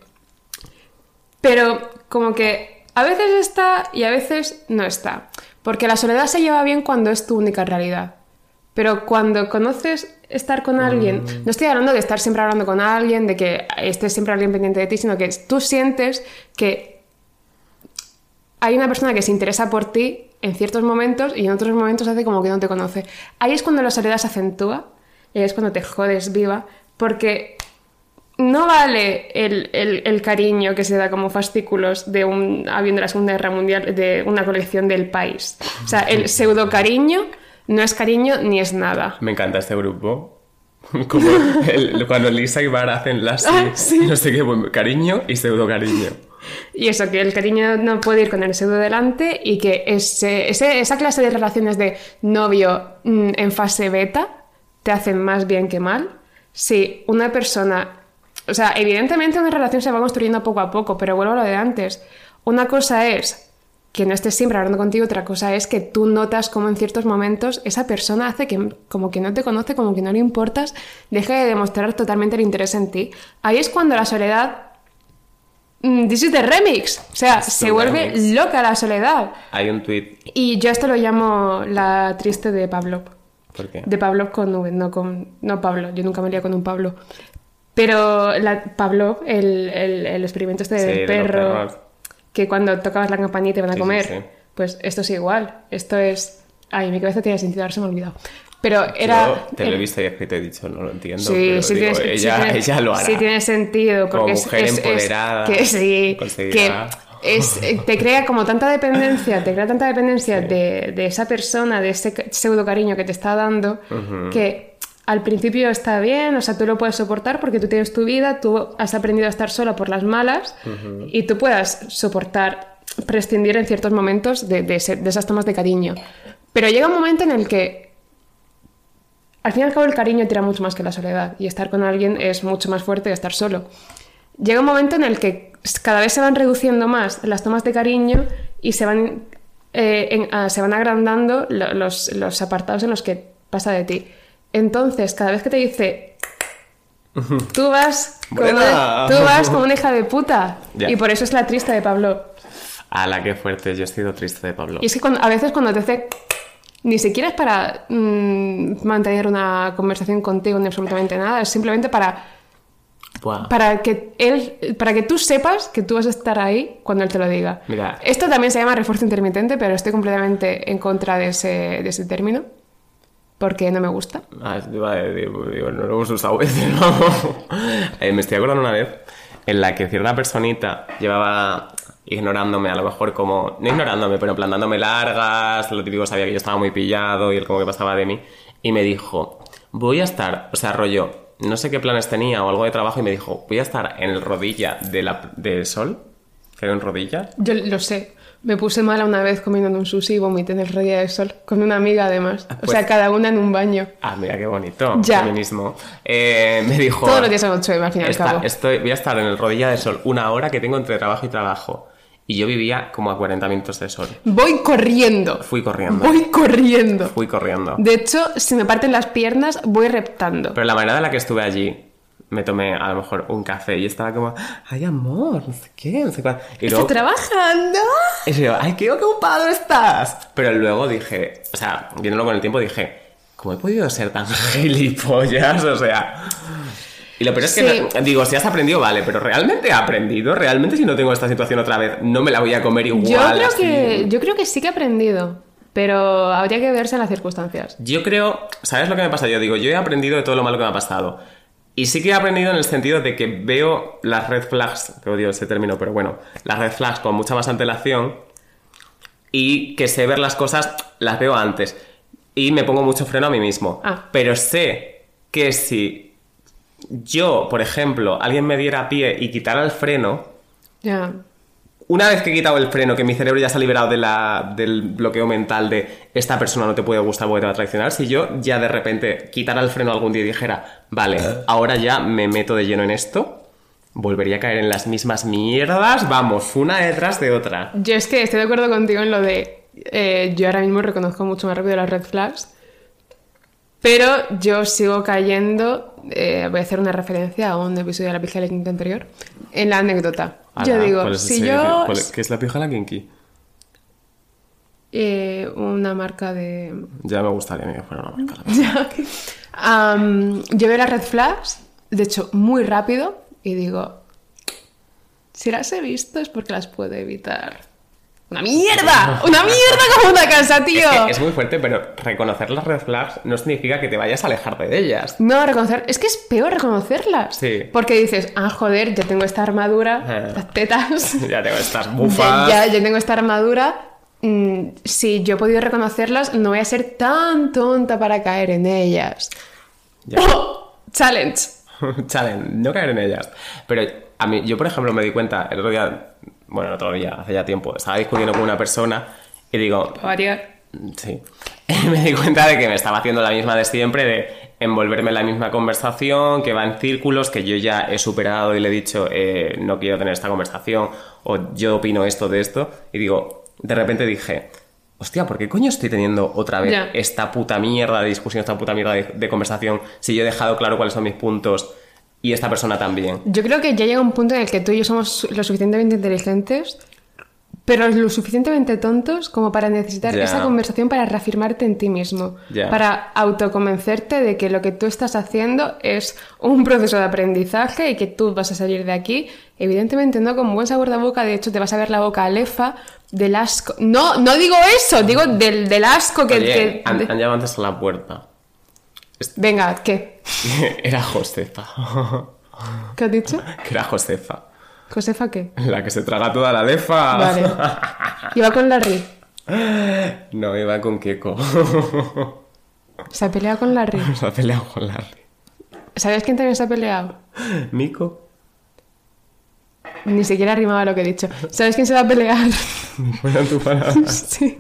pero como que a veces está y a veces no está. Porque la soledad se lleva bien cuando es tu única realidad. Pero cuando conoces estar con alguien, no estoy hablando de estar siempre hablando con alguien, de que esté siempre alguien pendiente de ti, sino que tú sientes que hay una persona que se interesa por ti en ciertos momentos y en otros momentos hace como que no te conoce. Ahí es cuando la soledad se acentúa y ahí es cuando te jodes viva, porque no vale el cariño que se da como fascículos de un avión de la Segunda Guerra Mundial, de una colección del País. O sea, el pseudo cariño no es cariño ni es nada. Me encanta este grupo. Como cuando Lisa y Bar hacen las sí. no sé qué, cariño y pseudo cariño. Y eso, que el cariño no puede ir con el pseudo delante y que esa clase de relaciones de novio en fase beta te hacen más bien que mal. Si una persona... O sea, evidentemente una relación se va construyendo poco a poco, pero vuelvo a lo de antes. Una cosa es que no estés siempre hablando contigo, otra cosa es que tú notas como en ciertos momentos esa persona hace que como que no te conoce, como que no le importas, deja de demostrar totalmente el interés en ti. Ahí es cuando la soledad... This is the remix. O sea, se vuelve loca la soledad. Hay un tweet. Y yo esto lo llamo la triste de Pavlov. ¿Por qué? De Pavlov con V, no Pablo. Yo nunca me lié con un Pablo. Pero Pavlov, el experimento este del perro, que cuando tocabas la campanita te van a comer, sí. Pues esto es igual. Esto es... Ay, mi cabeza tiene sentido, ahora se me ha olvidado. Pero era... Yo te lo he visto y es que te he dicho, no lo entiendo. Sí, pero sí, digo, ella lo hará. Sí tiene sentido. Porque como mujer empoderada. Que sí, conseguirá. que te crea como tanta dependencia, de esa persona, de ese pseudo cariño que te está dando, que al principio está bien, o sea, tú lo puedes soportar porque tú tienes tu vida, tú has aprendido a estar sola por las malas y tú puedas soportar, prescindir en ciertos momentos de esas tomas de cariño. Pero llega un momento en el que al fin y al cabo el cariño tira mucho más que la soledad y estar con alguien es mucho más fuerte que estar solo. Llega un momento en el que cada vez se van reduciendo más las tomas de cariño y se van agrandando los apartados en los que pasa de ti. Entonces, cada vez que te dice tú vas como una hija de puta. Ya. Y por eso es la triste de Pablo. ¡Hala, qué fuerte! Yo he sido triste de Pablo. Y es que a veces cuando te hace... Ni siquiera es para mantener una conversación contigo ni absolutamente nada. Es simplemente para que tú sepas que tú vas a estar ahí cuando él te lo diga. Mira. Esto también se llama refuerzo intermitente, pero estoy completamente en contra de ese término. Porque no me gusta. Digo, no lo hemos usado veces, ¿no? Me estoy acordando una vez en la que cierta personita llevaba ignorándome, a lo mejor como... No ignorándome, pero plantándome largas, lo típico, sabía que yo estaba muy pillado y él como que pasaba de mí. Y me dijo, voy a estar... O sea, rollo, no sé qué planes tenía o algo de trabajo y me dijo, voy a estar en el rodilla del sol. ¿Que era en rodilla? Yo lo sé. Me puse mala una vez comiendo un sushi y vomité en el rodilla del sol. Con una amiga, además. Pues, o sea, cada una en un baño. Ah, mira qué bonito. Ya. Feminismo. Me dijo... Todos los días son 8 al fin y al cabo. Voy a estar en el rodilla del sol una hora que tengo entre trabajo y trabajo. Y yo vivía como a 40 minutos de sol. Voy corriendo. Fui corriendo. Fui corriendo. De De hecho, si me parten las piernas, voy reptando. Pero la manera en la que estuve allí, me tomé a lo mejor un café y estaba como, ay amor, no sé qué, no sé cuál. Y luego, ¿Estás trabajando? y yo, ay, qué ocupado estás. Pero luego dije, o sea, viéndolo con el tiempo dije, ¿cómo he podido ser tan gilipollas? O sea... Y lo peor es que, Sí. digo, si has aprendido, vale, pero ¿realmente he aprendido? ¿Realmente si no tengo esta situación otra vez, no me la voy a comer igual? Yo creo que sí que he aprendido, pero habría que verse en las circunstancias. Yo creo, ¿sabes lo que me pasa? Yo digo, yo he aprendido de todo lo malo que me ha pasado. Y sí que he aprendido en el sentido de que veo las red flags, que odio ese término, pero bueno, las red flags con mucha más antelación y que sé ver las cosas, las veo antes. Y me pongo mucho freno a mí mismo. Pero sé que si yo, por ejemplo, alguien me diera pie y quitara el freno, Ya. una vez que he quitado el freno, que mi cerebro ya se ha liberado del bloqueo mental de esta persona no te puede gustar porque te va a traicionar, si yo ya de repente quitara el freno algún día y dijera, vale, ahora ya me meto de lleno en esto, volvería a caer en las mismas mierdas, vamos, una detrás de otra. Yo es que estoy de acuerdo contigo en lo de... yo ahora mismo reconozco mucho más rápido las red flags, pero yo sigo cayendo... voy a hacer una referencia a un episodio de La Pija de la Kinky anterior, en la anécdota. Yo digo, si yo... ¿Qué es La Pija de la Kinky? Una marca de... Ya me gustaría que fuera una marca. Yo veo las red flags, de hecho, muy rápido, y digo, si las he visto es porque las puedo evitar. ¡Una mierda! ¡Una mierda como una casa, tío! Es muy fuerte, pero reconocer las red flags no significa que te vayas a alejarte de ellas. No, reconocer... Es que es peor reconocerlas. Sí. Porque dices, joder, ya tengo esta armadura, las tetas... Ya tengo estas bufas... Ya tengo esta armadura... si yo he podido reconocerlas, no voy a ser tan tonta para caer en ellas. Ya. Challenge. Challenge, no caer en ellas. Pero a mí, yo por ejemplo me di cuenta el otro día, hace ya tiempo, estaba discutiendo con una persona y digo... Para variar. Sí. Me di cuenta de que me estaba haciendo la misma de siempre, de envolverme en la misma conversación, que va en círculos, que yo ya he superado y le he dicho no quiero tener esta conversación, o yo opino esto de esto, y digo, de repente dije, hostia, ¿por qué coño estoy teniendo otra vez esta puta mierda de discusión, esta puta mierda de conversación, si yo he dejado claro cuáles son mis puntos y esta persona también? Yo creo que ya llega un punto en el que tú y yo somos lo suficientemente inteligentes, pero lo suficientemente tontos como para necesitar esa conversación para reafirmarte en ti mismo, para autoconvencerte de que lo que tú estás haciendo es un proceso de aprendizaje y que tú vas a salir de aquí, evidentemente no con buen sabor de boca, de hecho te vas a ver la boca alefa del asco. No digo eso, digo del asco que... Oye, han llamado antes a la puerta. Venga, ¿qué? Era Josefa. ¿Qué has dicho? Que era Josefa. ¿Josefa qué? La que se traga toda la lefa. Vale. ¿Iba con Larry? No, iba con Keiko. ¿Se ha peleado con Larry? Se ha peleado con Larry. ¿Sabes quién también se ha peleado? Mico. Ni siquiera rimaba lo que he dicho. ¿Sabes quién se va a pelear? Fuera tu palabra. Sí.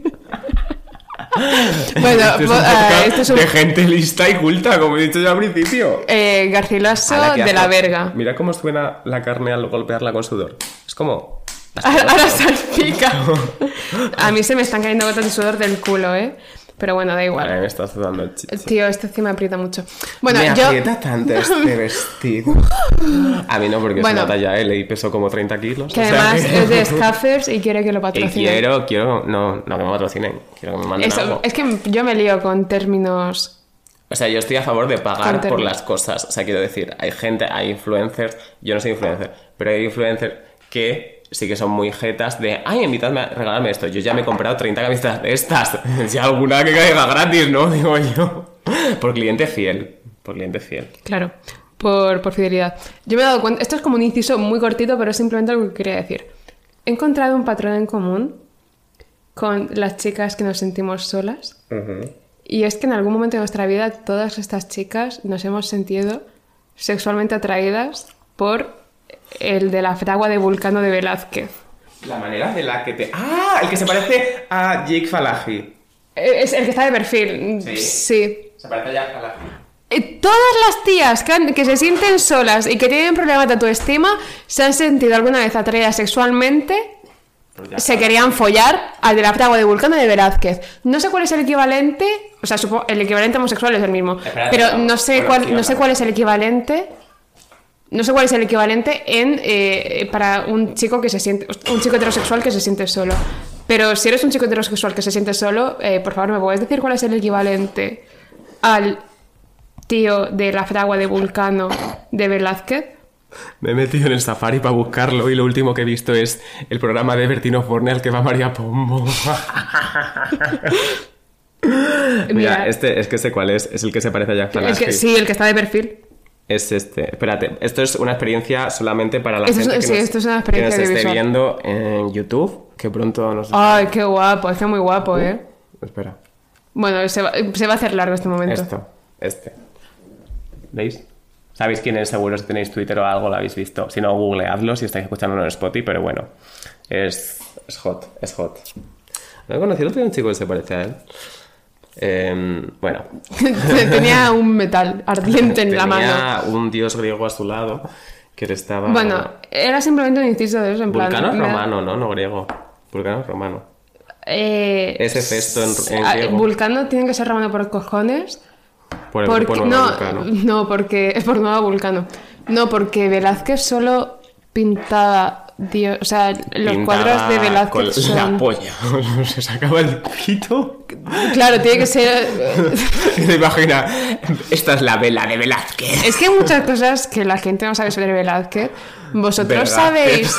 Bueno, esto es un... de gente lista y culta, como he dicho yo al principio. Garcilaso de la verga. Mira cómo suena la carne al golpearla con sudor. Es como... Ahora salpica. A mí se me están cayendo gotas de sudor del culo, ¿eh? Pero bueno, da igual. Me está sudando el chicho. Tío, este sí me aprieta mucho. Bueno, me aprieta tanto este vestido. A mí no, porque es una talla L y peso como 30 kilos. Que además es de Scaffers y quiere que lo patrocinen. No que me patrocinen. Quiero que me manden algo. Es que yo me lío con términos... O sea, yo estoy a favor de pagar por las cosas. O sea, quiero decir, hay influencers... Yo no soy influencer, pero hay influencers que... sí que son muy jetas de, invítame a regalarme esto. Yo ya me he comprado 30 camisetas de estas. Si alguna que caiga gratis, ¿no? Digo yo. Por cliente fiel. Claro, por fidelidad. Yo me he dado cuenta, esto es como un inciso muy cortito, pero es simplemente algo que quería decir. He encontrado un patrón en común con las chicas que nos sentimos solas. Uh-huh. Y es que en algún momento de nuestra vida todas estas chicas nos hemos sentido sexualmente atraídas por... el de la fragua de Vulcano de Velázquez. La manera de la que te... el que se parece a Jake Falahi. Es el que está de perfil. Sí. Se parece a Jake Falahi. Todas las tías que se sienten solas y que tienen problemas de autoestima se han sentido alguna vez atraídas sexualmente, se querían follar al de la fragua de Vulcano de Velázquez. No sé cuál es el equivalente, o sea, el equivalente homosexual es el mismo, pero no sé cuál es el equivalente. No sé cuál es el equivalente para un chico heterosexual que se siente solo. Pero si eres un chico heterosexual que se siente solo, por favor, ¿me puedes decir cuál es el equivalente al tío de la fragua de Vulcano de Velázquez? Me he metido en el Safari para buscarlo y lo último que he visto es el programa de Bertino Forne al que va María Pombo. Mira, es que sé cuál es el que se parece a Jack Falahi. Sí, el que está de perfil. Es este. Espérate, esto es una experiencia solamente para la gente esto es una experiencia que nos esté viendo en YouTube, que pronto nos... ¡Ay, qué guapo! Es que muy guapo, ¿eh? Espera. Bueno, se va a hacer largo este momento. ¿Veis? ¿Sabéis quién es? Seguro, si tenéis Twitter o algo lo habéis visto. Si no, googleadlo si estáis escuchándolo en Spotify, pero bueno. Es hot. ¿No he conocido a un chico que se parece a él? Tenía un metal ardiente en la mano. Tenía un dios griego a su lado Que le estaba... Bueno, era simplemente un inciso de eso, en plan... Vulcano es romano, ¿no? No griego. Vulcano es romano. Ese Festo en griego. Vulcano tiene que ser romano por cojones. Por Porque, Nuevo Vulcano. no, porque es por Nuevo Vulcano. No, porque Velázquez solo pintaba Dios, o sea, los cuadros de Velázquez con son... la polla. Se sacaba el dibujito. Claro, tiene que ser... Te imaginas, esta es la vela de Velázquez. Es que hay muchas cosas que la gente no sabe sobre Velázquez. Vosotros sabéis...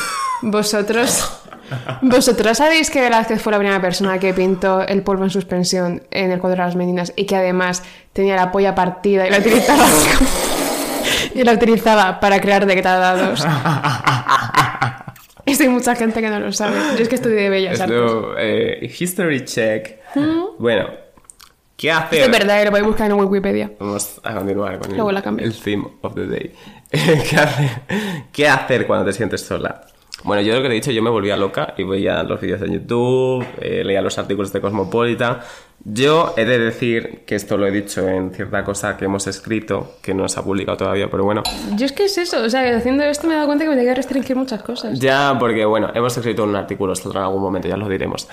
Vosotros sabéis que Velázquez fue la primera persona que pintó el polvo en suspensión en el cuadro de las Meninas y que además tenía la polla partida y la utilizaba para crear degradados. Esto hay mucha gente que no lo sabe. Yo es que estudié Bellas Artes. History check. Bueno, ¿qué hacer? Esto es verdad, lo podéis buscar en Wikipedia. Vamos a continuar con Luego la cambio. el theme of the day. ¿Qué hacer cuando te sientes sola? Bueno, yo lo que te he dicho, yo me volvía loca y veía los vídeos de YouTube, leía los artículos de Cosmopolitan. Yo he de decir que esto lo he dicho en cierta cosa que hemos escrito, que no se ha publicado todavía, pero bueno. Yo es que es eso, o sea, haciendo esto me he dado cuenta que me tenía que restringir muchas cosas. Ya, porque bueno, hemos escrito un artículo, saldrá en algún momento, ya lo diremos.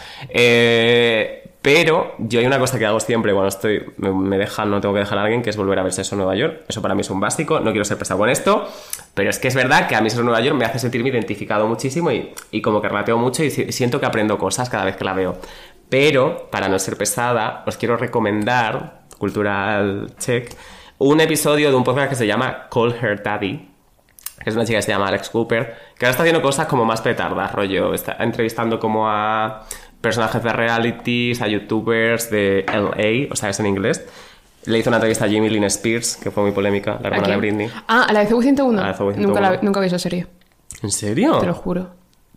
Pero yo hay una cosa que hago siempre cuando me dejan, no tengo que dejar a alguien, que es volver a ver Sexo en Nueva York. Eso para mí es un básico, no quiero ser pesado con esto, pero es que es verdad que a mí Sexo en Nueva York me hace sentirme identificado muchísimo y como que relateo mucho y siento que aprendo cosas cada vez que la veo. Pero, para no ser pesada, os quiero recomendar, cultural check, un episodio de un podcast que se llama Call Her Daddy, que es una chica que se llama Alex Cooper, que ahora está haciendo cosas como más petardas, rollo, está entrevistando como a personajes de realities, a youtubers de LA, o sea, es en inglés. Le hizo una entrevista a Jamie Lynn Spears, que fue muy polémica, la hermana de Britney. Ah, a la de CW 101. A la de CW 101. Nunca vi esa serie. ¿En serio? Te lo juro.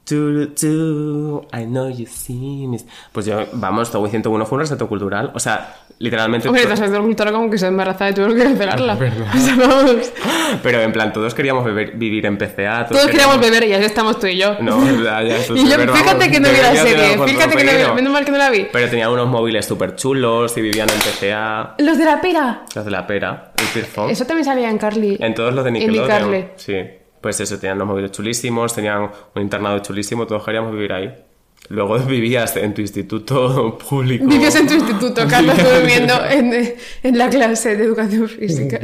I know you see me. Pues yo, vamos, CW 101 fue un resalto cultural. O sea, literalmente. Hombre, esta sector cultural como que se embarazaba y tuvieron que cancelarla. O sea, vamos. Pero en plan, todos queríamos vivir en PCA. Todos queríamos beber y ya estamos tú y yo. No, ya esto y yo, beber, fíjate vamos, que no vi la serie. tenerlo Fíjate que no vi. Menos mal que no la vi. Pero tenían unos móviles súper chulos y vivían en PCA. Los de la pera. Los de la pera, el Pearphone. Eso también salía en Carly. En todos los de Nickelodeon. Carly. Sí. Pues eso, tenían los móviles chulísimos, tenían un internado chulísimo, todos queríamos vivir ahí. Luego vivías en tu instituto público. Vivías en tu instituto, Carlos, estuve viviendo en la clase de educación física.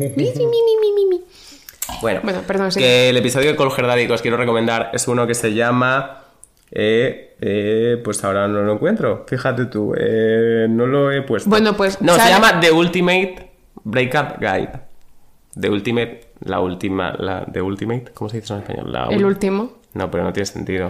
Bueno, perdón, sí. Que el episodio de Call Her Daddy que os quiero recomendar es uno que se llama... pues ahora no lo encuentro, fíjate tú, no lo he puesto. Bueno, pues... No, se llama The Ultimate Breakup Guide. The Ultimate... The Ultimate, ¿cómo se dice en español? El último. No, pero no tiene sentido.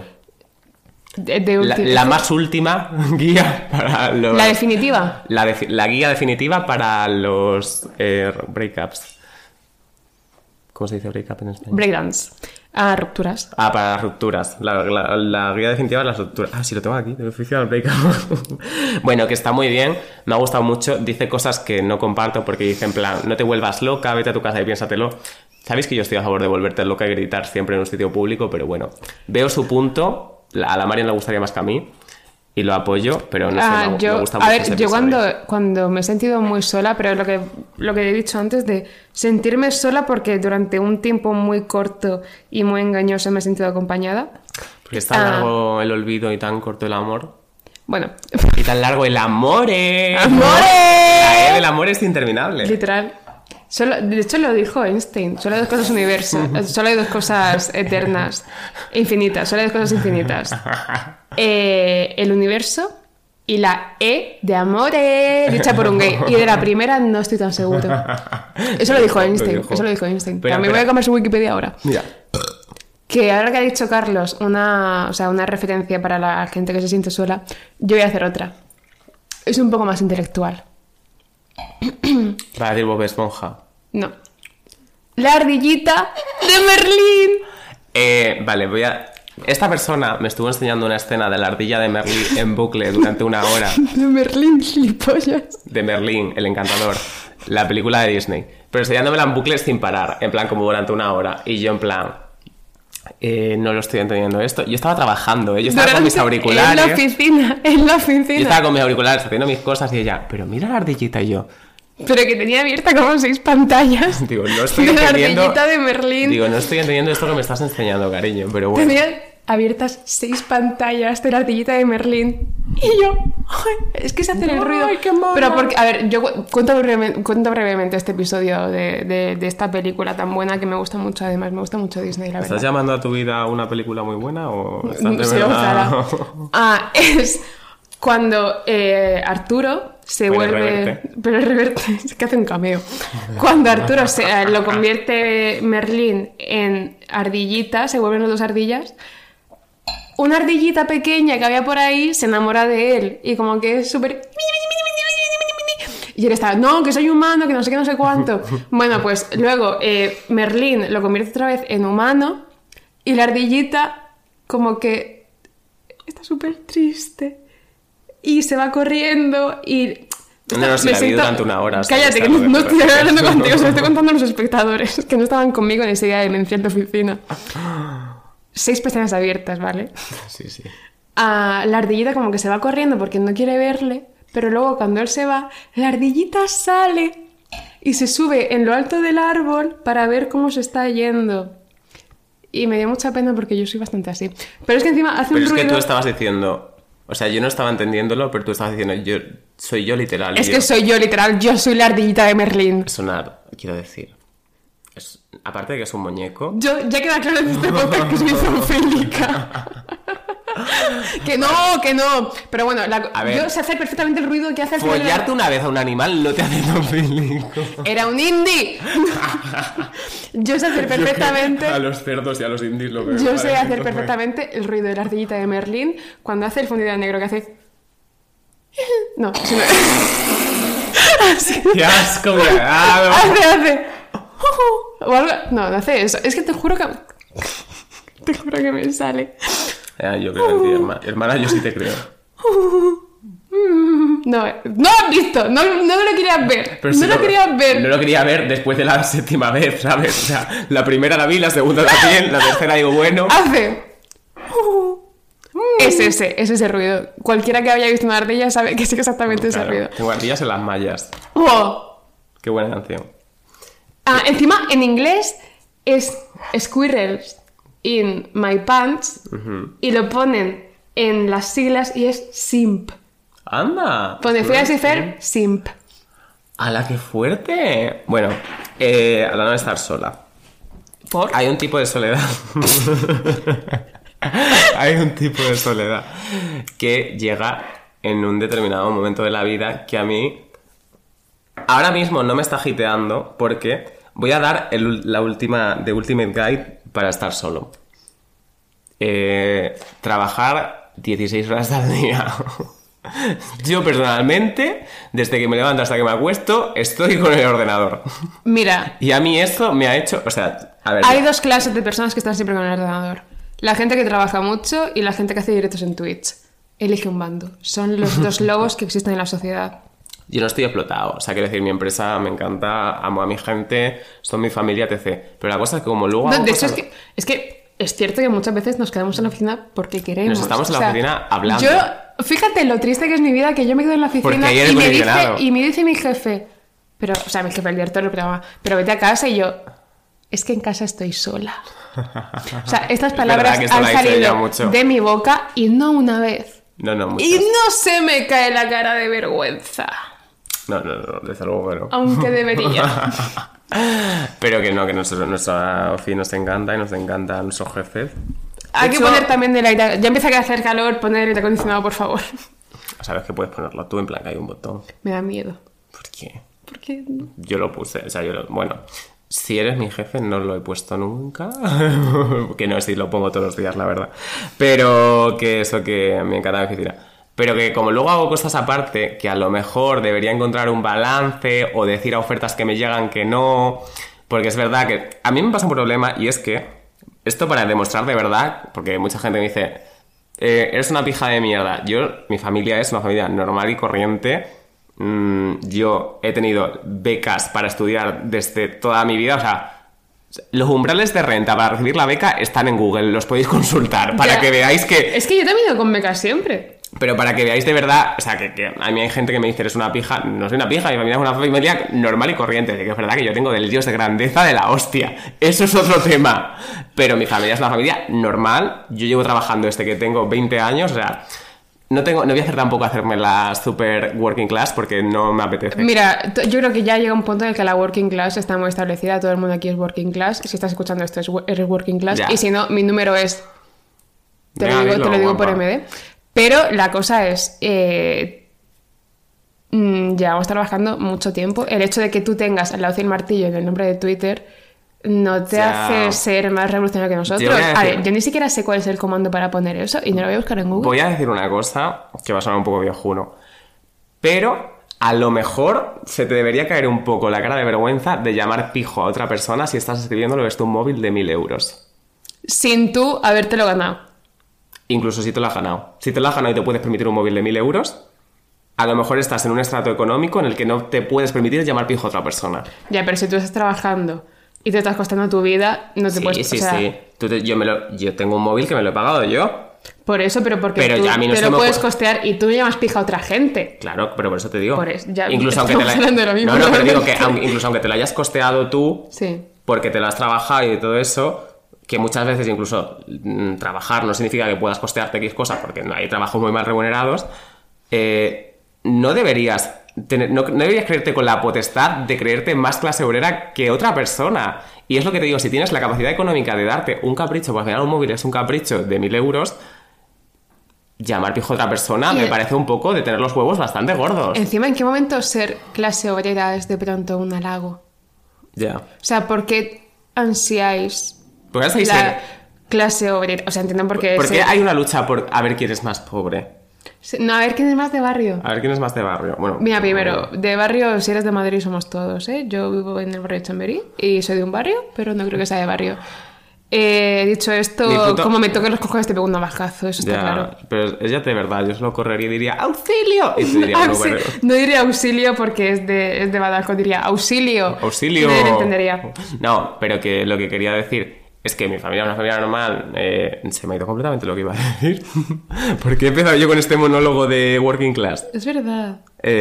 La más última guía para los... La definitiva. La guía definitiva para los breakups. ¿Cómo se dice breakup en español? Breakdance. Rupturas. Para las rupturas. La guía definitiva de las rupturas. Sí, lo tengo aquí, del oficio del breakup. Bueno, que está muy bien. Me ha gustado mucho. Dice cosas que no comparto porque dice en plan, no te vuelvas loca, vete a tu casa y piénsatelo. Sabéis que yo estoy a favor de volverte loca y gritar siempre en un sitio público, pero bueno, veo su punto. A la Marian le gustaría más que a mí. Y lo apoyo, pero no sé, me gusta mucho. A ver, yo cuando me he sentido muy sola, pero lo que he dicho antes de sentirme sola porque durante un tiempo muy corto y muy engañoso me he sentido acompañada. Porque es tan largo el olvido y tan corto el amor. Bueno. Y tan largo el amore. ¡Amore! El amor es interminable. Literal. De hecho lo dijo Einstein, solo hay dos cosas universales, solo hay dos cosas eternas, infinitas, solo hay dos cosas infinitas. El universo y la E de amore dicha por un gay. Y de la primera no estoy tan seguro. Eso lo dijo Einstein, eso lo dijo Einstein. También voy a comer su Wikipedia ahora. Mira. Que ahora que ha dicho Carlos una referencia para la gente que se siente sola, yo voy a hacer otra. Es un poco más intelectual. Para decir Bob Esponja. No. La ardillita de Merlín. Vale, Esta persona me estuvo enseñando una escena de la ardilla de Merlín en bucle durante una hora. De Merlín, gilipollas. De Merlín, el encantador. La película de Disney. Pero enseñándomela en bucle sin parar. En plan, como durante una hora. Y yo en plan... no lo estoy entendiendo esto. Yo estaba trabajando, yo estaba con mis auriculares. En la oficina. Yo estaba con mis auriculares haciendo mis cosas y ella, pero mira la ardillita y yo. pero que tenía abierta como 6 pantallas. Digo, no estoy de la entendiendo... ardillita de Merlín. Digo, no estoy entendiendo esto que me estás enseñando, cariño, pero bueno. Tenía abiertas 6 pantallas de la ardillita de Merlín. Y yo, ay, es que se hace el ruido. Ay, qué mono. Pero porque, a ver, yo cuento brevemente este episodio de esta película tan buena que me gusta mucho, además, me gusta mucho Disney, la verdad. ¿Estás llamando a tu vida una película muy buena o estás de Sí, verdad? ojalá. Es cuando Arturo se vuelve... Pero el reverte es que hace un cameo. Cuando Arturo lo convierte Merlín en ardillita, se vuelven los 2 ardillas. Una ardillita pequeña que había por ahí se enamora de él y como que es súper... Y él está, no, que soy humano, que no sé qué, no sé cuánto. Bueno, pues luego Merlín lo convierte otra vez en humano y la ardillita como que está súper triste y se va corriendo y... No, si la vi durante una hora. Cállate, que no estoy hablando contigo, se lo estoy contando a los espectadores que no estaban conmigo en ese día de demencial de oficina. 6 pestañas abiertas, ¿vale? Sí, sí. La ardillita como que se va corriendo porque no quiere verle, pero luego cuando él se va, la ardillita sale y se sube en lo alto del árbol para ver cómo se está yendo. Y me dio mucha pena porque yo soy bastante así. Pero es que encima hace un ruido... Pero es que tú estabas diciendo... O sea, yo no estaba entendiéndolo, pero tú estabas diciendo... Soy yo literal. Es que soy yo literal, yo soy la ardillita de Merlín. Sonar, quiero decir... Aparte de que es un muñeco... Yo, ya queda claro en este podcast que soy zoofílica. Que no. Pero bueno, yo sé hacer perfectamente el ruido que hace el final. Follarte una vez a un animal no te hace zoofílico. Era un indie. Yo sé hacer perfectamente... A los cerdos y a los indies lo veo. Yo sé hacer perfectamente el ruido de la ardillita de Merlín cuando hace el fundido negro que hace... No, si no... Así. ¡Qué asco me ha dado! Hace... O algo... No hace eso. Es que te juro que... Te juro que me sale. Yo creo en ti, hermana, yo sí te creo. No has visto, no lo querías ver. Pero no si lo querías ver. No lo quería ver después de la 7ª vez, ¿sabes? O sea, la primera la vi, la segunda también, la tercera digo, bueno. Hace... Es ese ruido. Cualquiera que haya visto una ardilla sabe que sí que exactamente Claro, ese ruido. tengo ardillas en las mallas. ¡Oh! Qué buena canción. Encima, en inglés es Squirrels in my pants y lo ponen en las siglas y es simp. ¡Anda! Pone Phineas y Ferb, simp. ¡Hala, qué fuerte! Bueno, a la no estar sola. ¿Por? Hay un tipo de soledad. Hay un tipo de soledad que llega en un determinado momento de la vida que a mí ahora mismo no me está hiteando porque voy a dar la última The Ultimate Guide para estar solo. Trabajar 16 horas al día. Yo personalmente, desde que me levanto hasta que me acuesto, estoy con el ordenador. Mira. Y a mí eso me ha hecho... O sea, a ver... Hay 2 clases de personas que están siempre con el ordenador. La gente que trabaja mucho y la gente que hace directos en Twitch. Elige un bando. Son los 2 lobos que existen en la sociedad. Yo no estoy explotado. O sea, quiero decir, mi empresa me encanta, amo a mi gente, son mi familia, etc. Pero la cosa es que como luego... No, de hecho, es que es cierto que muchas veces nos quedamos en la oficina porque queremos. Nos estamos en la oficina hablando. Fíjate lo triste que es mi vida, que yo me quedo en la oficina y me dice mi jefe, pero, o sea, mi jefe, el director, pero vete a casa y yo, es que en casa estoy sola. O sea, estas palabras han salido de mi boca y no una vez. No, muchas. Y no se me cae la cara de vergüenza. No, desde luego que no. Aunque debería. Pero que no, que nuestra oficina nos encanta y nos encantan nuestros jefes. Hay que poner también el aire. Ya empieza a hacer calor, poner el aire acondicionado, por favor. Sabes que puedes ponerlo tú, en plan que hay un botón. Me da miedo. ¿Por qué? Porque yo lo puse, o sea, bueno, si eres mi jefe no lo he puesto nunca. Que no, sí lo pongo todos los días, la verdad. Pero que eso, que me encanta la oficina. Pero que como luego hago cosas aparte, que a lo mejor debería encontrar un balance o decir a ofertas que me llegan que no. Porque es verdad que a mí me pasa un problema y es que esto para demostrar de verdad, porque mucha gente me dice, eres una pija de mierda. Mi familia es una familia normal y corriente. Yo he tenido becas para estudiar desde toda mi vida, o sea, los umbrales de renta para recibir la beca están en Google, los podéis consultar para que veáis que... Es que yo también he ido con becas siempre. Pero para que veáis de verdad, o sea, que a mí hay gente que me dice, eres una pija. No soy una pija, mi familia es una familia normal y corriente. Que es verdad que yo tengo delirios de grandeza de la hostia. Eso es otro tema. Pero mi familia es una familia normal. Yo llevo trabajando desde que tengo 20 años, o sea... No voy a hacer tampoco hacerme la super working class porque no me apetece. Mira, yo creo que ya llega un punto en el que la working class está muy establecida. Todo el mundo aquí es working class. Si estás escuchando esto, eres working class. Ya. Y si no, mi número es... Te Venga, lo digo guapa. por MD. Pero la cosa es... llevamos trabajando mucho tiempo. El hecho de que tú tengas el Lauce y el martillo en el nombre de Twitter no te hace ser más revolucionario que nosotros. A ver, yo ni siquiera sé cuál es el comando para poner eso y no lo voy a buscar en Google. Voy a decir una cosa que va a sonar un poco viejuno. Pero a lo mejor se te debería caer un poco la cara de vergüenza de llamar pijo a otra persona si estás escribiéndolo desde un móvil de 1.000 euros. Sin tú habértelo ganado. Incluso si te lo has ganado. Si te lo has ganado y te puedes permitir un móvil de 1.000 euros, a lo mejor estás en un estrato económico en el que no te puedes permitir llamar pijo a otra persona. Ya, pero si tú estás trabajando y te estás costando tu vida, no te Sí, puedes... sí, o sea, sí. Yo tengo un móvil que me lo he pagado yo. Por eso, pero porque Pero tú ya a mí no te se lo me puedes ocurre. costear y tú llamas pija a otra gente. Claro, pero por eso te digo. Por eso, ya incluso aunque te estamos hablando de lo mismo, No, pero digo que realmente. incluso aunque te lo hayas costeado tú, Sí. porque te lo has trabajado y todo eso, que muchas veces incluso trabajar no significa que puedas costearte X cosas, porque no hay trabajos muy mal remunerados, no deberías no deberías creerte con la potestad de creerte más clase obrera que otra persona. Y es lo que te digo, si tienes la capacidad económica de darte un capricho, porque al final un móvil es un capricho de 1.000 euros, llamar pijo a otra persona me parece un poco de tener los huevos bastante gordos. Encima, ¿en qué momento ser clase obrera es de pronto un halago? Ya. O sea, ¿por qué ansiáis Porque ahora la clase obrera? O sea, entienden por qué... Porque hay una lucha por a ver quién es más pobre. No, a ver quién es más de barrio. A ver quién es más de barrio. Bueno, Mira, primero, de barrio, si eres de Madrid somos todos, ¿eh? Yo vivo en el barrio de Chamberí y soy de un barrio, pero no creo que sea de barrio. Dicho esto, como me toquen los cojones te pego un navajazo, eso está ya, claro. pero ella de verdad, yo solo correría y diría ¡auxilio! Y tú dirías, No diría auxilio porque es de Badajoz, diría auxilio. ¡auxilio! Y nadie lo entendería. No, pero que lo que quería decir es que mi familia es una familia normal. Se me ha ido completamente lo que iba a decir. ¿Por qué he empezado yo con este monólogo de working class? Es verdad.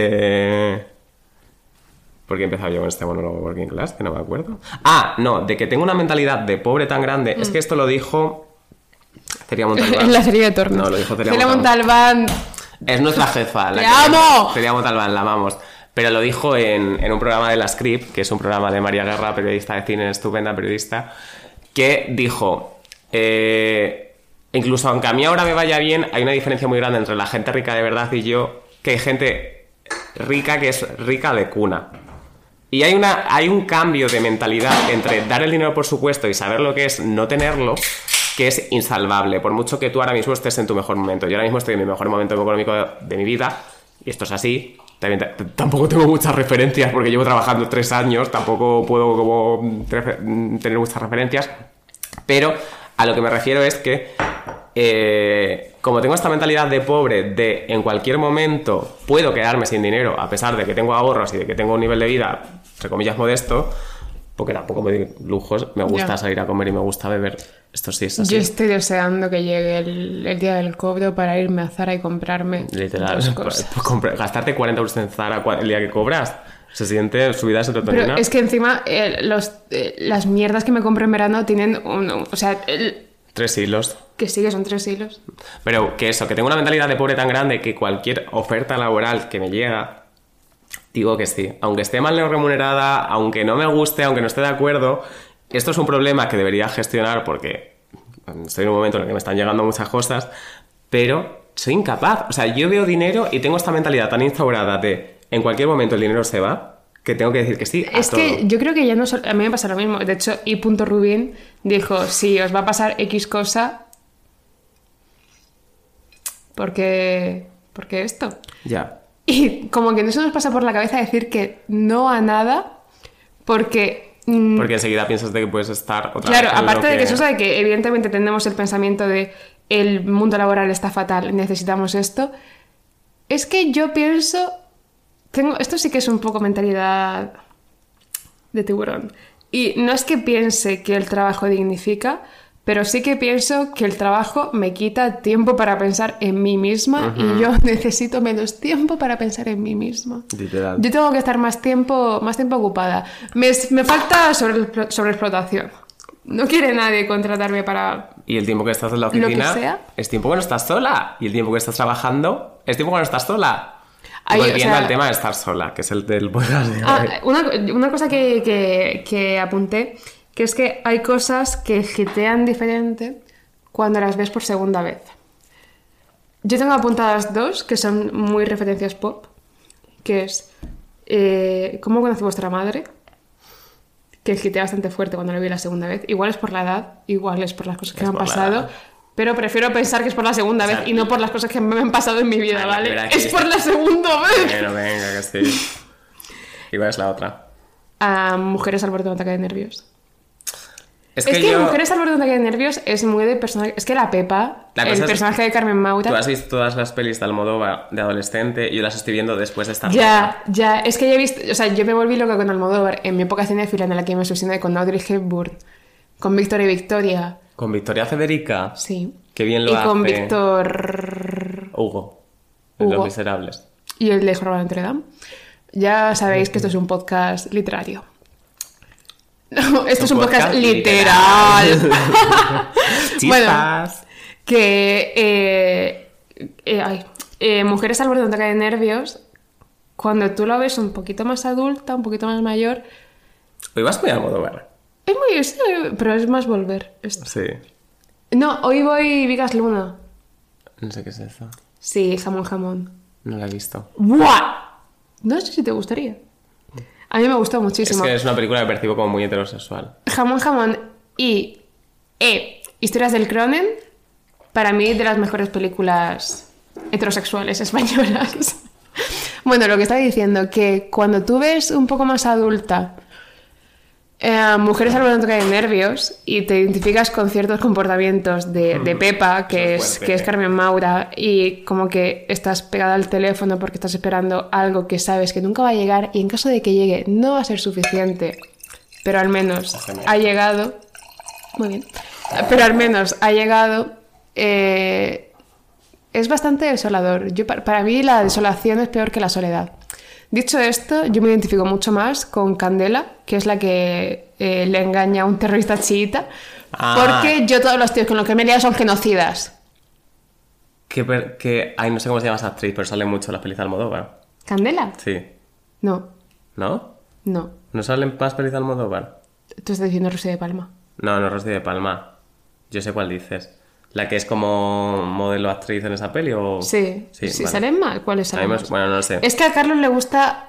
¿Por qué he empezado yo con este monólogo de working class? Que no me acuerdo. Ah, no, de que tengo una mentalidad de pobre tan grande. Es que esto lo dijo Celia Montalbán. En la serie de Tornos. No, lo dijo Celia Celia Montalbán. Montalbán. Es nuestra jefa. ¡Te amo! Celia Montalbán, la amamos. Pero lo dijo en un programa de La Script, que es un programa de María Guerra, periodista de cine, estupenda periodista, que dijo... incluso aunque a mí ahora me vaya bien, hay una diferencia muy grande entre la gente rica de verdad y yo, que hay gente rica que es rica de cuna. Y hay un cambio de mentalidad entre dar el dinero por supuesto y saber lo que es no tenerlo, que es insalvable. Por mucho que tú ahora mismo estés en tu mejor momento. Yo ahora mismo estoy en mi mejor momento económico de mi vida, y esto es así. Tampoco tengo muchas referencias porque llevo trabajando 3 años, tampoco puedo como tener muchas referencias, pero a lo que me refiero es que como tengo esta mentalidad de pobre, de en cualquier momento puedo quedarme sin dinero a pesar de que tengo ahorros y de que tengo un nivel de vida, entre comillas, modesto, porque tampoco me doy lujos, me gusta Ya. salir a comer y me gusta beber, esto sí es así. Yo estoy deseando que llegue el día del cobro para irme a Zara y comprarme Literal, dos cosas. gastarte 40 euros en Zara el día que cobras, se siente subida de serotonina. Pero es que encima las mierdas que me compro en verano tienen o sea, 3 hilos. que sí que son 3 hilos. Pero que eso, que tengo una mentalidad de pobre tan grande que cualquier oferta laboral que me llega, digo que sí. Aunque esté mal remunerada, aunque no me guste, aunque no esté de acuerdo, esto es un problema que debería gestionar porque estoy en un momento en el que me están llegando muchas cosas, pero soy incapaz. O sea, yo veo dinero y tengo esta mentalidad tan instaurada de en cualquier momento el dinero se va, que tengo que decir que sí a Es todo. que yo creo que ya no a mí me pasa lo mismo. De hecho, I.Rubin dijo, si os va a pasar X cosa, porque esto. Ya. Y como que no se nos pasa por la cabeza decir que no a nada, porque... Porque enseguida piensas de que puedes estar otra Claro, vez en aparte lo de que eso sabe que evidentemente tenemos el pensamiento de el mundo laboral está fatal, necesitamos esto, es que yo pienso... Esto sí que es un poco mentalidad de tiburón. Y no es que piense que el trabajo dignifica, pero sí que pienso que el trabajo me quita tiempo para pensar en mí misma y yo necesito menos tiempo para pensar en mí misma. Literal. Yo tengo que estar más tiempo ocupada. Me falta sobreexplotación. No quiere nadie contratarme para... Y el tiempo que estás en la oficina lo que sea. es tiempo que no estás sola. Y el tiempo que estás trabajando es tiempo que no estás sola. Ay, Volviendo o sea, al tema de estar sola, que es el del podcast de hoy. Una cosa que apunté, que es que hay cosas que hitean diferente cuando las ves por segunda vez. Yo tengo apuntadas 2 que son muy referencias pop, que es ¿Cómo conocí vuestra madre? Que hiteé bastante fuerte cuando lo vi la segunda vez. Igual es por la edad, igual es por las cosas que me han pasado, pero prefiero pensar que es por la segunda vez y no por las cosas que me han pasado en mi vida, ¿vale? Es por la segunda vez. Bueno, venga, que sí. Igual es la otra. A Mujeres al borde de un ataque de nervios. Es Es que yo... Mujeres al borde de un ataque de nervios es muy de personaje. Es que la Pepa, La el cosa es- personaje de Carmen Maura. Tú has visto todas las pelis de Almodóvar de adolescente y yo las estoy viendo después de estar Ya, es que ya he visto. O sea, yo me volví loca con Almodóvar en mi época cinéfila en la que me obsesioné con Audrey Hepburn, con Víctor y Victoria. Con Victoria Federica. Sí. Qué bien lo y hace. con Víctor. Hugo. En Hugo. Los Miserables. Y el de Jorobado de Notre Dame. Ya sabéis que esto es un podcast literario. No, esto es un podcast literal. Bueno, Chispas. que Mujeres al borde de un ataque de nervios, cuando tú lo ves un poquito más adulta, un poquito más mayor, Hoy vas muy Almodóvar. es muy... sí, pero es más volver. Sí. No, hoy voy Vigas Luna. No sé qué es eso. Sí, jamón. No la he visto. ¡Buah! No sé si te gustaría. A mí me gustó Es muchísimo. que es una película que percibo como muy heterosexual. Jamón y Historias del Cronen, para mí de las mejores películas heterosexuales españolas. Bueno, lo que estaba diciendo, que cuando tú ves un poco más adulta Mujeres al borde de un ataque de nervios y te identificas con ciertos comportamientos de Pepa, que es Carmen Maura, y como que estás pegada al teléfono porque estás esperando algo que sabes que nunca va a llegar y en caso de que llegue no va a ser suficiente, pero al menos ha llegado. Muy bien. Pero al menos ha llegado. Es bastante desolador. Para mí la desolación es peor que la soledad. Dicho esto, yo me identifico mucho más con Candela, que es la que le engaña a un terrorista chiita, porque yo todos los tíos con los que me he liado son genocidas. Ay, no sé cómo se llama esa actriz, pero sale mucho en las pelis de Almodóvar. ¿Candela? Sí. No, ¿No? no. ¿No salen más pelis de Almodóvar? Tú estás diciendo Rosy de Palma. No, Rosy de Palma. Yo sé cuál dices. ¿La que es como modelo actriz en esa peli o...? Sí. vale. ¿Salen mal? ¿Cuáles A mí salen me- mal? Bueno, no lo sé. Es que a Carlos le gusta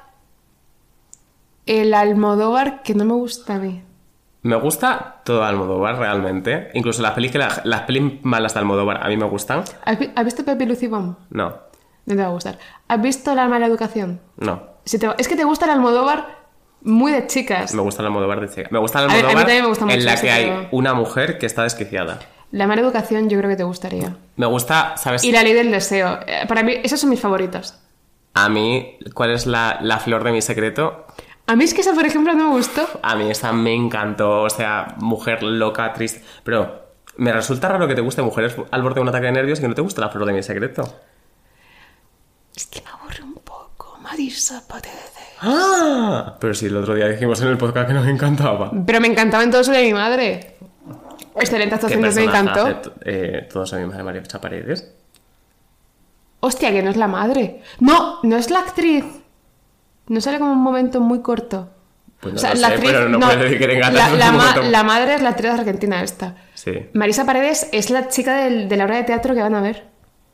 el Almodóvar que no me gusta a mí. Me gusta todo Almodóvar, realmente. Incluso las pelis las pelis malas de Almodóvar a mí me gustan. ¿Has visto Pepe Lucy Bom? No, No te va a gustar. ¿Has visto La mala educación? no. Es que te gusta el Almodóvar muy de chicas. Me gusta el Almodóvar de chica. Me gusta el A mí Almodóvar también me gusta mucho en la eso, que hay pero- una mujer que está desquiciada. La mala educación yo creo que te gustaría. Me gusta, ¿sabes? Y La ley del deseo. Para mí, esas son mis favoritas. A mí, ¿cuál es la flor de mi secreto? A mí es que esa, por ejemplo, no me gustó. A mí esa me encantó. O sea, mujer loca, triste. Pero me resulta raro que te guste Mujeres al borde de un ataque de nervios y que no te guste la flor de mi secreto. Es que me aburre un poco. Marisa Paredes. ¡Ah! Pero si el otro día dijimos en el podcast que nos encantaba. Pero me encantaba en todo sobre mi madre. Excelente actuación, me encantó. Todos a mi madre Marisa Paredes. Hostia, que no es la madre. No es la actriz. No sale como un momento muy corto. Pues no lo sé, pero no puedes decir que te encanta en un momento. la madre es la actriz argentina esta. Sí, Marisa Paredes es la chica de la obra de teatro que van a ver.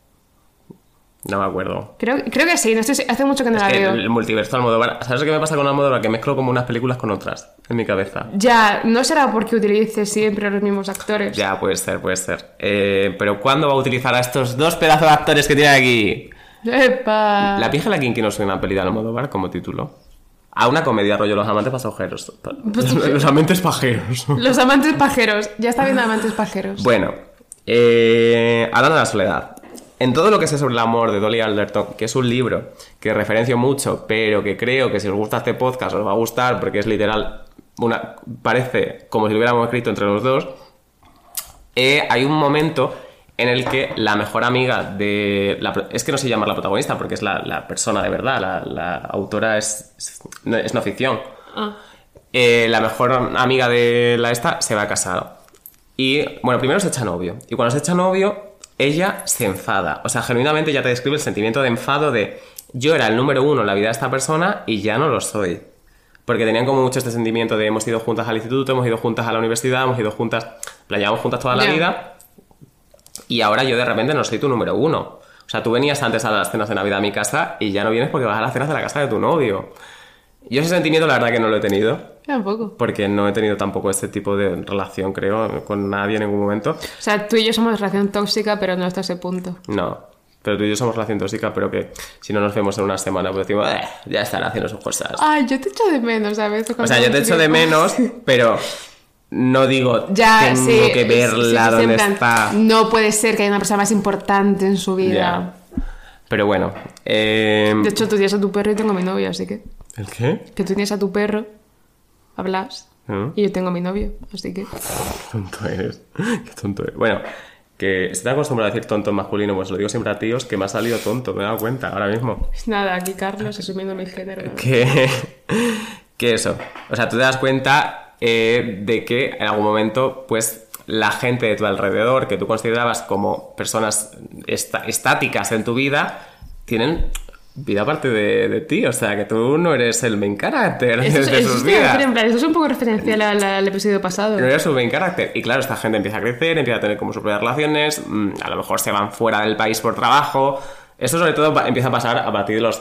no me acuerdo. Creo que sí, no estoy, hace mucho que no Es la que veo. el multiverso Almodóvar... ¿Sabes qué me pasa con Almodóvar? Que mezclo como unas películas con otras en mi cabeza. Ya, no será porque utilice siempre los mismos actores. Ya, puede ser. Pero ¿cuándo va a utilizar a estos dos pedazos de actores que tiene aquí? ¡Epa! La pija la Kinky no suena a peli de Almodóvar como título. A una comedia rollo Los amantes pasajeros. Los amantes pajeros. Los amantes pajeros. Ya está viendo amantes pajeros. Bueno, hablando de la soledad. En todo lo que sé sobre el amor de Dolly Alderton, que es un libro que referencio mucho, pero que creo que si os gusta este podcast os va a gustar porque es literal, parece como si lo hubiéramos escrito entre los dos, hay un momento en el que la mejor amiga de... es que no se llama la protagonista porque es la persona de verdad, la autora es no ficción. La mejor amiga de la esta se va a casar. Y, bueno, primero se echa novio. Y cuando se echa novio, ella se enfada. O sea, genuinamente ya te describe el sentimiento de enfado de yo era el número 1 en la vida de esta persona y ya no lo soy. Porque tenían como mucho este sentimiento de hemos ido juntas al instituto, hemos ido juntas a la universidad, hemos ido juntas, playamos juntas toda la vida... Y ahora yo de repente no soy tu número 1. O sea, tú venías antes a las cenas de Navidad a mi casa y ya no vienes porque vas a las cenas de la casa de tu novio. Yo ese sentimiento la verdad que no lo he tenido. Tampoco. Porque no he tenido tampoco este tipo de relación, creo, con nadie en ningún momento. O sea, tú y yo somos relación tóxica, pero no hasta ese punto. No, pero tú y yo somos relación tóxica, pero que si no nos vemos en una semana, pues decimos, ya estará haciendo sus cosas. Ay, yo te echo de menos, ¿sabes? O sea, yo te echo de menos, pero... No digo, ya, tengo que verla donde está. No puede ser que haya una persona más importante en su vida. Yeah. Pero bueno. De hecho, tú tienes a tu perro y tengo a mi novio, así que... ¿El qué? Que tú tienes a tu perro, hablas, y yo tengo a mi novio, así que... Qué tonto eres. Qué tonto eres. Bueno, que se te ha acostumbrado a decir tonto en masculino, pues lo digo siempre a tíos, que me ha salido tonto, me he dado cuenta ahora mismo. Pues nada, aquí Carlos asumiendo mi género. ¿No? Que eso. O sea, tú te das cuenta... de que en algún momento, pues, la gente de tu alrededor, que tú considerabas como personas estáticas en tu vida, tienen vida aparte de ti. O sea, que tú no eres el main character de sus vidas. Eso es un poco referencial al episodio pasado. No eres su main character. Y claro, esta gente empieza a crecer, empieza a tener como sus propias relaciones, a lo mejor se van fuera del país por trabajo. Esto sobre todo empieza a pasar a partir de los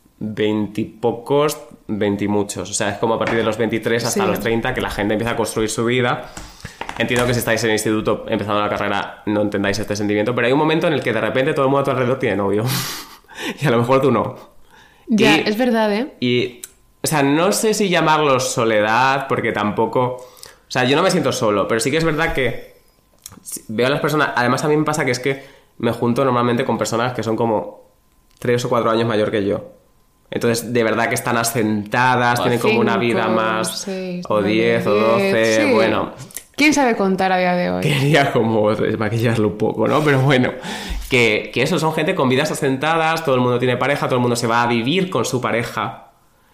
20 y pocos, 20 y muchos. O sea, es como a partir de los 23 hasta los 30 que la gente empieza a construir su vida. Entiendo que si estáis en el instituto empezando la carrera no entendáis este sentimiento, pero hay un momento en el que de repente todo el mundo a tu alrededor tiene novio. Y a lo mejor tú no. Ya, es verdad, ¿eh? Y, o sea, no sé si llamarlo soledad, porque tampoco... O sea, yo no me siento solo, pero sí que es verdad que veo a las personas... Además, a mí me pasa que es que me junto normalmente con personas que son como 3 o 4 años mayor que yo. Entonces, de verdad que están asentadas, tienen como una vida más... 6, o 10 o 12, sí. bueno... ¿Quién sabe contar a día de hoy? Quería como desmaquillarlo un poco, ¿no? Pero bueno, que eso, son gente con vidas asentadas, todo el mundo tiene pareja, todo el mundo se va a vivir con su pareja.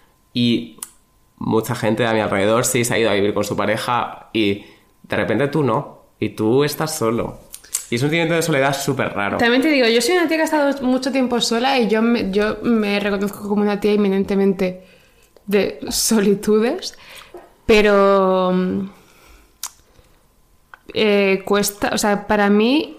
Y mucha gente a mi alrededor sí se ha ido a vivir con su pareja y de repente tú no. Y tú estás solo. Y es un sentimiento de soledad súper raro. También te digo, yo soy una tía que ha estado mucho tiempo sola y yo me reconozco como una tía eminentemente de solitudes, pero... cuesta, o sea, para mí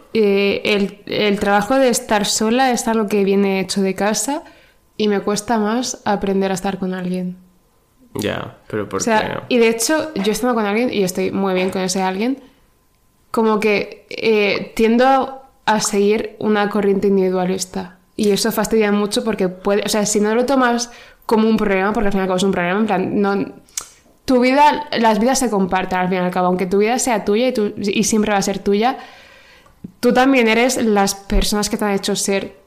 el trabajo de estar sola es algo que viene hecho de casa y me cuesta más aprender a estar con alguien. Ya, pero ¿por o sea, qué no? Y de hecho, yo estando con alguien, y estoy muy bien con ese alguien, como que tiendo a seguir una corriente individualista. Y eso fastidia mucho porque puede, o sea, si no lo tomas como un problema, porque al fin y al cabo es un problema, en plan, no... Tu vida, las vidas se comparten al fin y al cabo, aunque tu vida sea tuya y siempre va a ser tuya, tú también eres las personas que te han hecho ser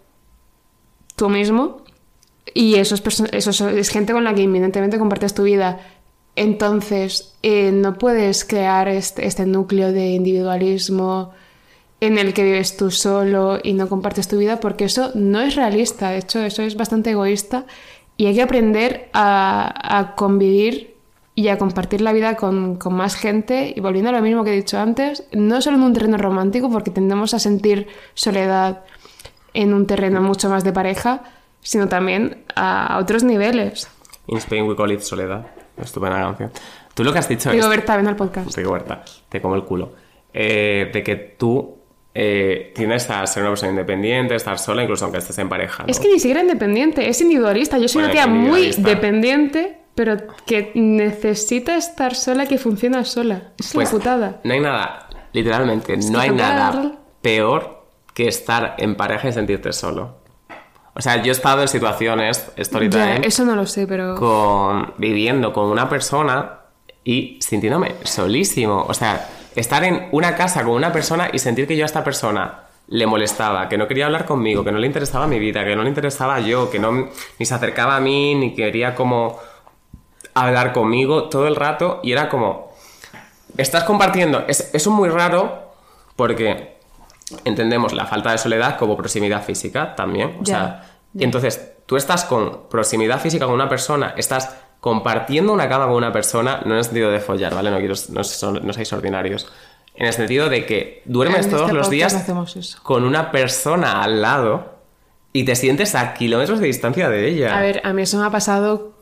tú mismo y eso es gente con la que evidentemente compartes tu vida. Entonces, no puedes crear este núcleo de individualismo en el que vives tú solo y no compartes tu vida porque eso no es realista, de hecho eso es bastante egoísta y hay que aprender a convivir y a compartir la vida con más gente. Y volviendo a lo mismo que he dicho antes, no solo en un terreno romántico, porque tendemos a sentir soledad en un terreno mucho más de pareja, sino también a otros niveles. In Spain we call it soledad. Estupenda canción. Tú lo que has dicho Rigoberta, ven al podcast. Rigoberta, te como el culo. De que tú tienes a ser una persona independiente, estar sola, incluso aunque estés en pareja, ¿no? Es que ni siquiera independiente, es individualista. Yo soy una tía muy dependiente, pero que necesita estar sola, que funciona sola. Es pues, la putada. No hay nada, literalmente, no hay nada peor que estar en pareja y sentirte solo. O sea, yo he estado en situaciones, storytime, eso no lo sé, pero... viviendo con una persona y sintiéndome solísimo. O sea, estar en una casa con una persona y sentir que yo a esta persona le molestaba, que no quería hablar conmigo, que no le interesaba mi vida, que no le interesaba yo, que no ni se acercaba a mí, ni quería como... hablar conmigo todo el rato y era como estás compartiendo, eso es muy raro porque entendemos la falta de soledad como proximidad física también. O sea, entonces, tú estás con proximidad física con una persona, estás compartiendo una cama con una persona, no en el sentido de follar, ¿vale? No seáis ordinarios. En el sentido de que duermes todos los días con una persona al lado y te sientes a kilómetros de distancia de ella. A ver, a mí eso me ha pasado...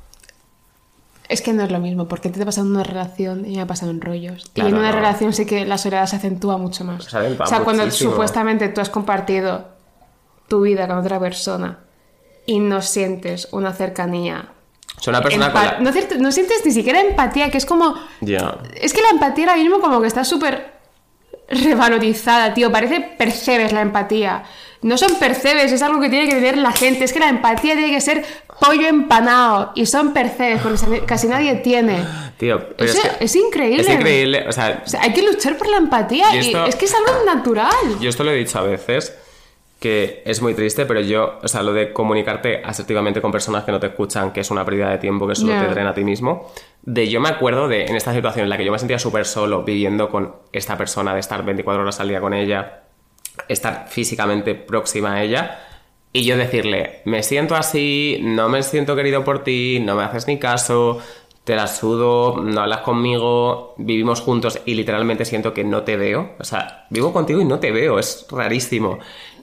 Es que no es lo mismo, porque te pasa en una relación y me ha pasado en rollos. Claro, y en una relación sí que la soledad se acentúa mucho más. O sea, cuando supuestamente tú has compartido tu vida con otra persona y no sientes una cercanía... O sea, una persona con la... no sientes ni siquiera empatía, que es como... Es que la empatía ahora mismo como que está súper revalorizada, tío. Parece percebes la empatía. No son percebes, es algo que tiene que tener la gente. Es que la empatía tiene que ser pollo empanado. Y son percebes, porque casi nadie tiene. Tío, pero es increíble. Es increíble, o sea, hay que luchar por la empatía. Y es que es algo natural. Yo esto lo he dicho a veces, que es muy triste, pero yo, o sea, lo de comunicarte asertivamente con personas que no te escuchan, que es una pérdida de tiempo, que solo te drena a ti mismo. Yo me acuerdo de, en esta situación en la que yo me sentía súper solo viviendo con esta persona, de estar 24 horas al día con ella, estar físicamente próxima a ella, y yo decirle, me siento así, no me siento querido por ti, no me haces ni caso, te la sudo, no hablas conmigo, vivimos juntos y literalmente siento que no te veo. O sea, vivo contigo y no te veo, es rarísimo.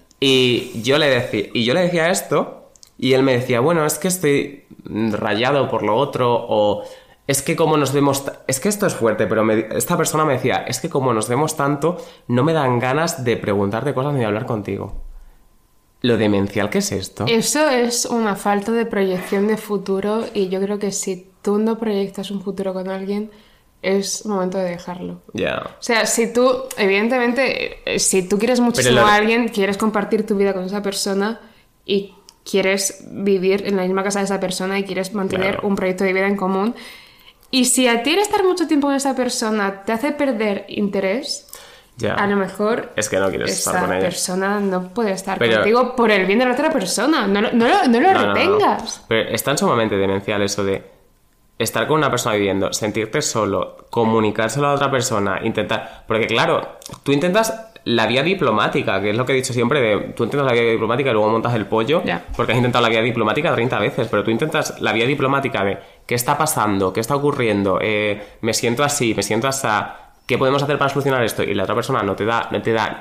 Y yo le decía esto, y él me decía, bueno, es que estoy rayado por lo otro, o es que como nos vemos... Es que esto es fuerte, pero esta persona me decía, es que como nos vemos tanto, no me dan ganas de preguntarte cosas ni de hablar contigo. ¿Lo demencial que es esto? Eso es una falta de proyección de futuro, y yo creo que si tú no proyectas un futuro con alguien, es momento de dejarlo. Ya. O sea, si tú, evidentemente, si tú quieres muchísimo a alguien, quieres compartir tu vida con esa persona y quieres vivir en la misma casa de esa persona y quieres mantener un proyecto de vida en común. Y si a ti el estar mucho tiempo con esa persona te hace perder interés, a lo mejor es que no quieres estar con ella. Esa persona no puede estar contigo por el bien de la otra persona. No lo retengas. No. Pero es tan sumamente demencial eso de estar con una persona viviendo, sentirte solo, comunicárselo a otra persona, intentar... Porque claro, tú intentas la vía diplomática, que es lo que he dicho siempre, tú intentas la vía diplomática y luego montas el pollo, porque has intentado la vía diplomática 30 veces, pero tú intentas la vía diplomática de qué está pasando, qué está ocurriendo, me siento así, me siento así, ¿qué podemos hacer para solucionar esto? Y la otra persona no te da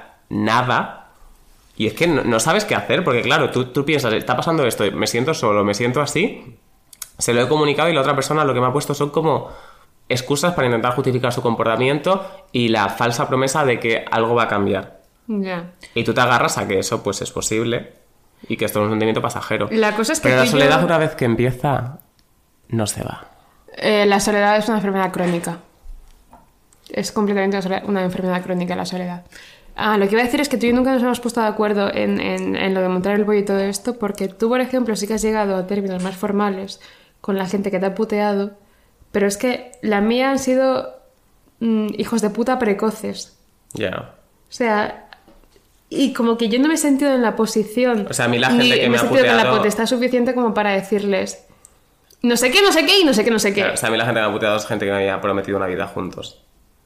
nada, y es que no sabes qué hacer, porque claro, tú piensas, está pasando esto, me siento solo, me siento así... Se lo he comunicado y la otra persona lo que me ha puesto son como excusas para intentar justificar su comportamiento y la falsa promesa de que algo va a cambiar. Y tú te agarras a que eso pues es posible y que esto es un sentimiento pasajero. La cosa es que pero la soledad una vez que empieza no se va. La soledad es una enfermedad crónica. Es completamente una enfermedad crónica la soledad. Lo que iba a decir es que tú y yo nunca nos hemos puesto de acuerdo en lo de montar el pollo y todo esto, porque tú, por ejemplo, sí que has llegado a términos más formales con la gente que te ha puteado, pero es que la mía han sido hijos de puta precoces. Ya. O sea, y como que yo no me he sentido en la posición... O sea, a mí la gente que me ha puteado... en la potestad suficiente como para decirles no sé qué, no sé qué y no sé qué, no sé qué. Claro, o sea, a mí la gente que me ha puteado es gente que me había prometido una vida juntos.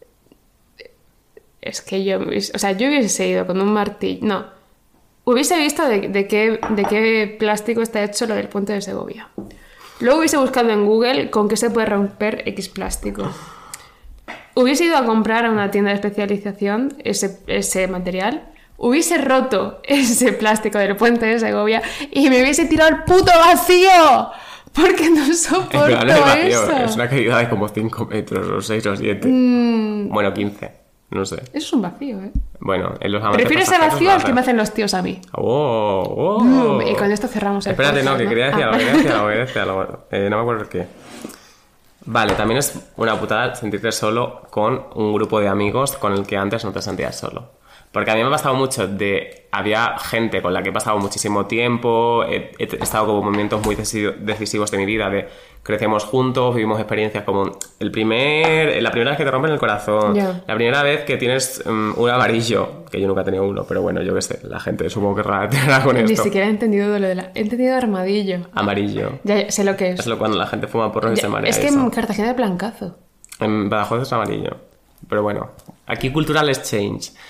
Es que yo hubiese ido con un martillo... No. Hubiese visto de qué plástico está hecho lo del puente de Segovia. Luego hubiese buscado en Google con qué se puede romper X plástico. Hubiese ido a comprar a una tienda de especialización ese material. Hubiese roto ese plástico del puente de Segovia y me hubiese tirado al puto vacío. Porque no soporto eso. Es una caída de como 5 metros, o 6 o 7. Bueno, 15. No sé. Eso es un vacío, ¿eh? Bueno, en los amantes prefiero ese vacío al que me hacen los tíos a mí. Y con esto cerramos el Espérate, podcast, no, que quería decir algo. No me acuerdo el qué. Vale, también es una putada sentirte solo con un grupo de amigos con el que antes no te sentías solo. Porque a mí me ha pasado mucho había gente con la que he pasado muchísimo tiempo, he estado como momentos muy decisivos de mi vida, crecemos juntos, vivimos experiencias como la primera vez que te rompen el corazón, la primera vez que tienes un amarillo, que yo nunca he tenido uno, pero bueno, yo qué sé, la gente supongo que rara con esto. Ni siquiera he entendido he entendido armadillo. Amarillo. Ya sé lo que es. Es cuando la gente fuma porros y se marea. Es que en Cartagena es blancazo. En Badajoz es amarillo. Pero bueno, aquí cultural exchange.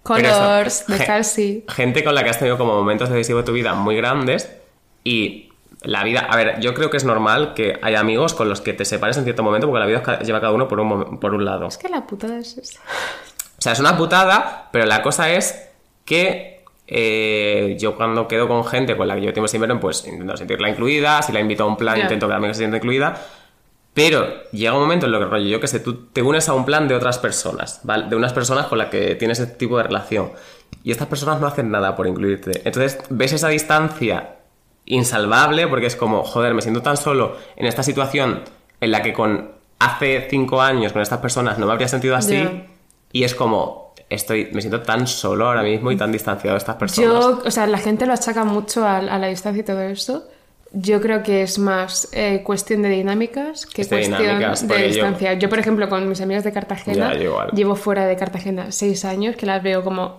Pero eso, Colors, de Halsey. gente con la que has tenido como momentos decisivos de tu vida muy grandes y la vida... A ver, yo creo que es normal que haya amigos con los que te separes en cierto momento porque la vida lleva cada uno por un lado. Es que la putada es esa. O sea, es una putada, pero la cosa es que yo cuando quedo con gente con la que yo tengo siempre, pues intento sentirla incluida, si la invito a un plan intento que la amiga se sienta incluida, pero llega un momento en lo que rollo, yo que sé, tú te unes a un plan de otras personas, ¿vale? De unas personas con las que tienes ese tipo de relación y estas personas no hacen nada por incluirte. Entonces ves esa distancia insalvable porque es como, joder, me siento tan solo en esta situación en la que con hace 5 años con estas personas no me habría sentido así y es como... me siento tan solo ahora mismo y tan distanciado de estas personas. O sea, la gente lo achaca mucho a la distancia y todo eso. Yo creo que es más cuestión de dinámicas que cuestión de distancia. Yo, por ejemplo, con mis amigas de Cartagena, llevo fuera de Cartagena 6 años, que las veo como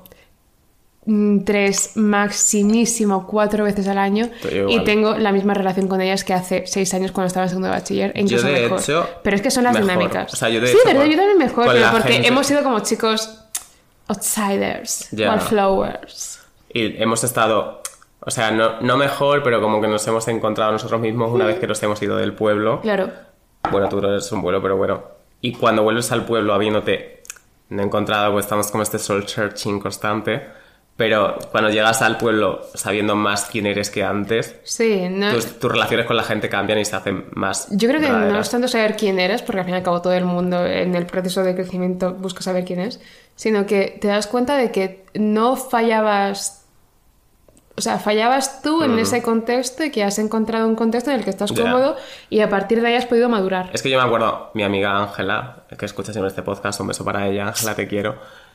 3, maximísimo 4 veces al año, y tengo la misma relación con ellas que hace 6 años cuando estaba en segundo de bachiller, e incluso mejor. Hecho, pero es que son las mejor. Dinámicas. O sea, yo sí, verdad, yo también mejor, pero porque gente... hemos sido como chicos outsiders, wallflowers. Y hemos estado... O sea, no mejor, pero como que nos hemos encontrado nosotros mismos una vez que nos hemos ido del pueblo. Claro. Bueno, tú eres un vuelo, pero bueno. Y cuando vuelves al pueblo habiéndote no encontrado, pues estamos como este soul searching constante. Pero cuando llegas al pueblo sabiendo más quién eres que antes, sí, no... tus relaciones con la gente cambian y se hacen más Yo creo que verdaderas. No es tanto saber quién eres, porque al fin y al cabo todo el mundo en el proceso de crecimiento busca saber quién es, sino que te das cuenta de que no fallabas... O sea, fallabas tú en ese contexto y que has encontrado un contexto en el que estás cómodo y a partir de ahí has podido madurar. Es que yo me acuerdo, mi amiga Ángela, que escucha siempre este podcast, un beso para ella, Ángela, te quiero.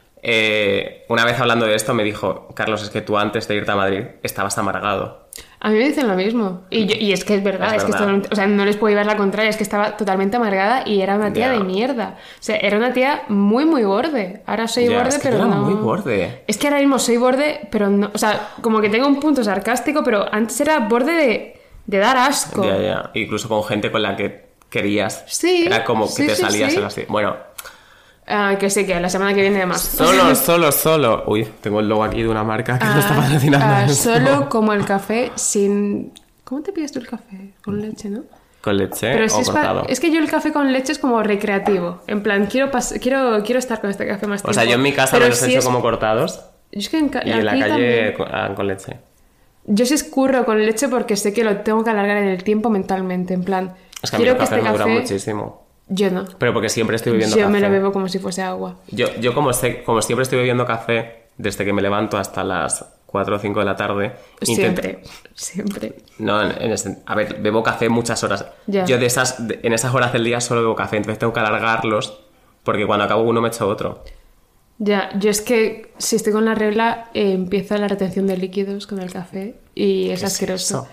Una vez hablando de esto me dijo, Carlos, es que tú antes de irte a Madrid estabas amargado. A mí me dicen lo mismo. Y es que es verdad, es que esto, o sea, no les puedo llevar la contraria, es que estaba totalmente amargada y era una tía de mierda. O sea, era una tía muy, muy borde. Ahora soy borde, es que pero era no... muy borde. Es que ahora mismo soy borde, pero no... O sea, como que tengo un punto sarcástico, pero antes era borde de dar asco. Ya. Incluso con gente con la que querías. Sí. Era como que te salías así. Bueno... que sí, que la semana que viene más. Solo. Uy, tengo el logo aquí de una marca que me está patrocinando. Solo como el café sin... ¿Cómo te pides tú el café? Con leche, ¿no? Con leche pero o cortado. Es que yo el café con leche es como recreativo. En plan, quiero estar con este café más tiempo. O sea, yo en mi casa me los he hecho como cortados. Yo es que y en la calle con leche. Yo sí escurro con leche porque sé que lo tengo que alargar en el tiempo mentalmente. En plan, es que a mí el café me dura muchísimo. Yo no. Pero porque siempre estoy bebiendo café. Yo me lo bebo como si fuese agua. Yo como siempre estoy bebiendo café desde que me levanto hasta las 4 o 5 de la tarde. Siempre. No, a ver, bebo café muchas horas. Ya. Yo en esas horas del día solo bebo café, entonces tengo que alargarlos porque cuando acabo uno me echo otro. Ya, yo es que si estoy con la regla empieza la retención de líquidos con el café y es asqueroso.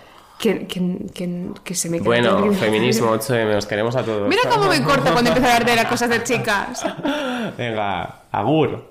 Que se me queda. Bueno, feminismo 8M, os queremos a todos. Mira cómo me corta cuando empiezo a hablar de las cosas de chicas. Venga, agur.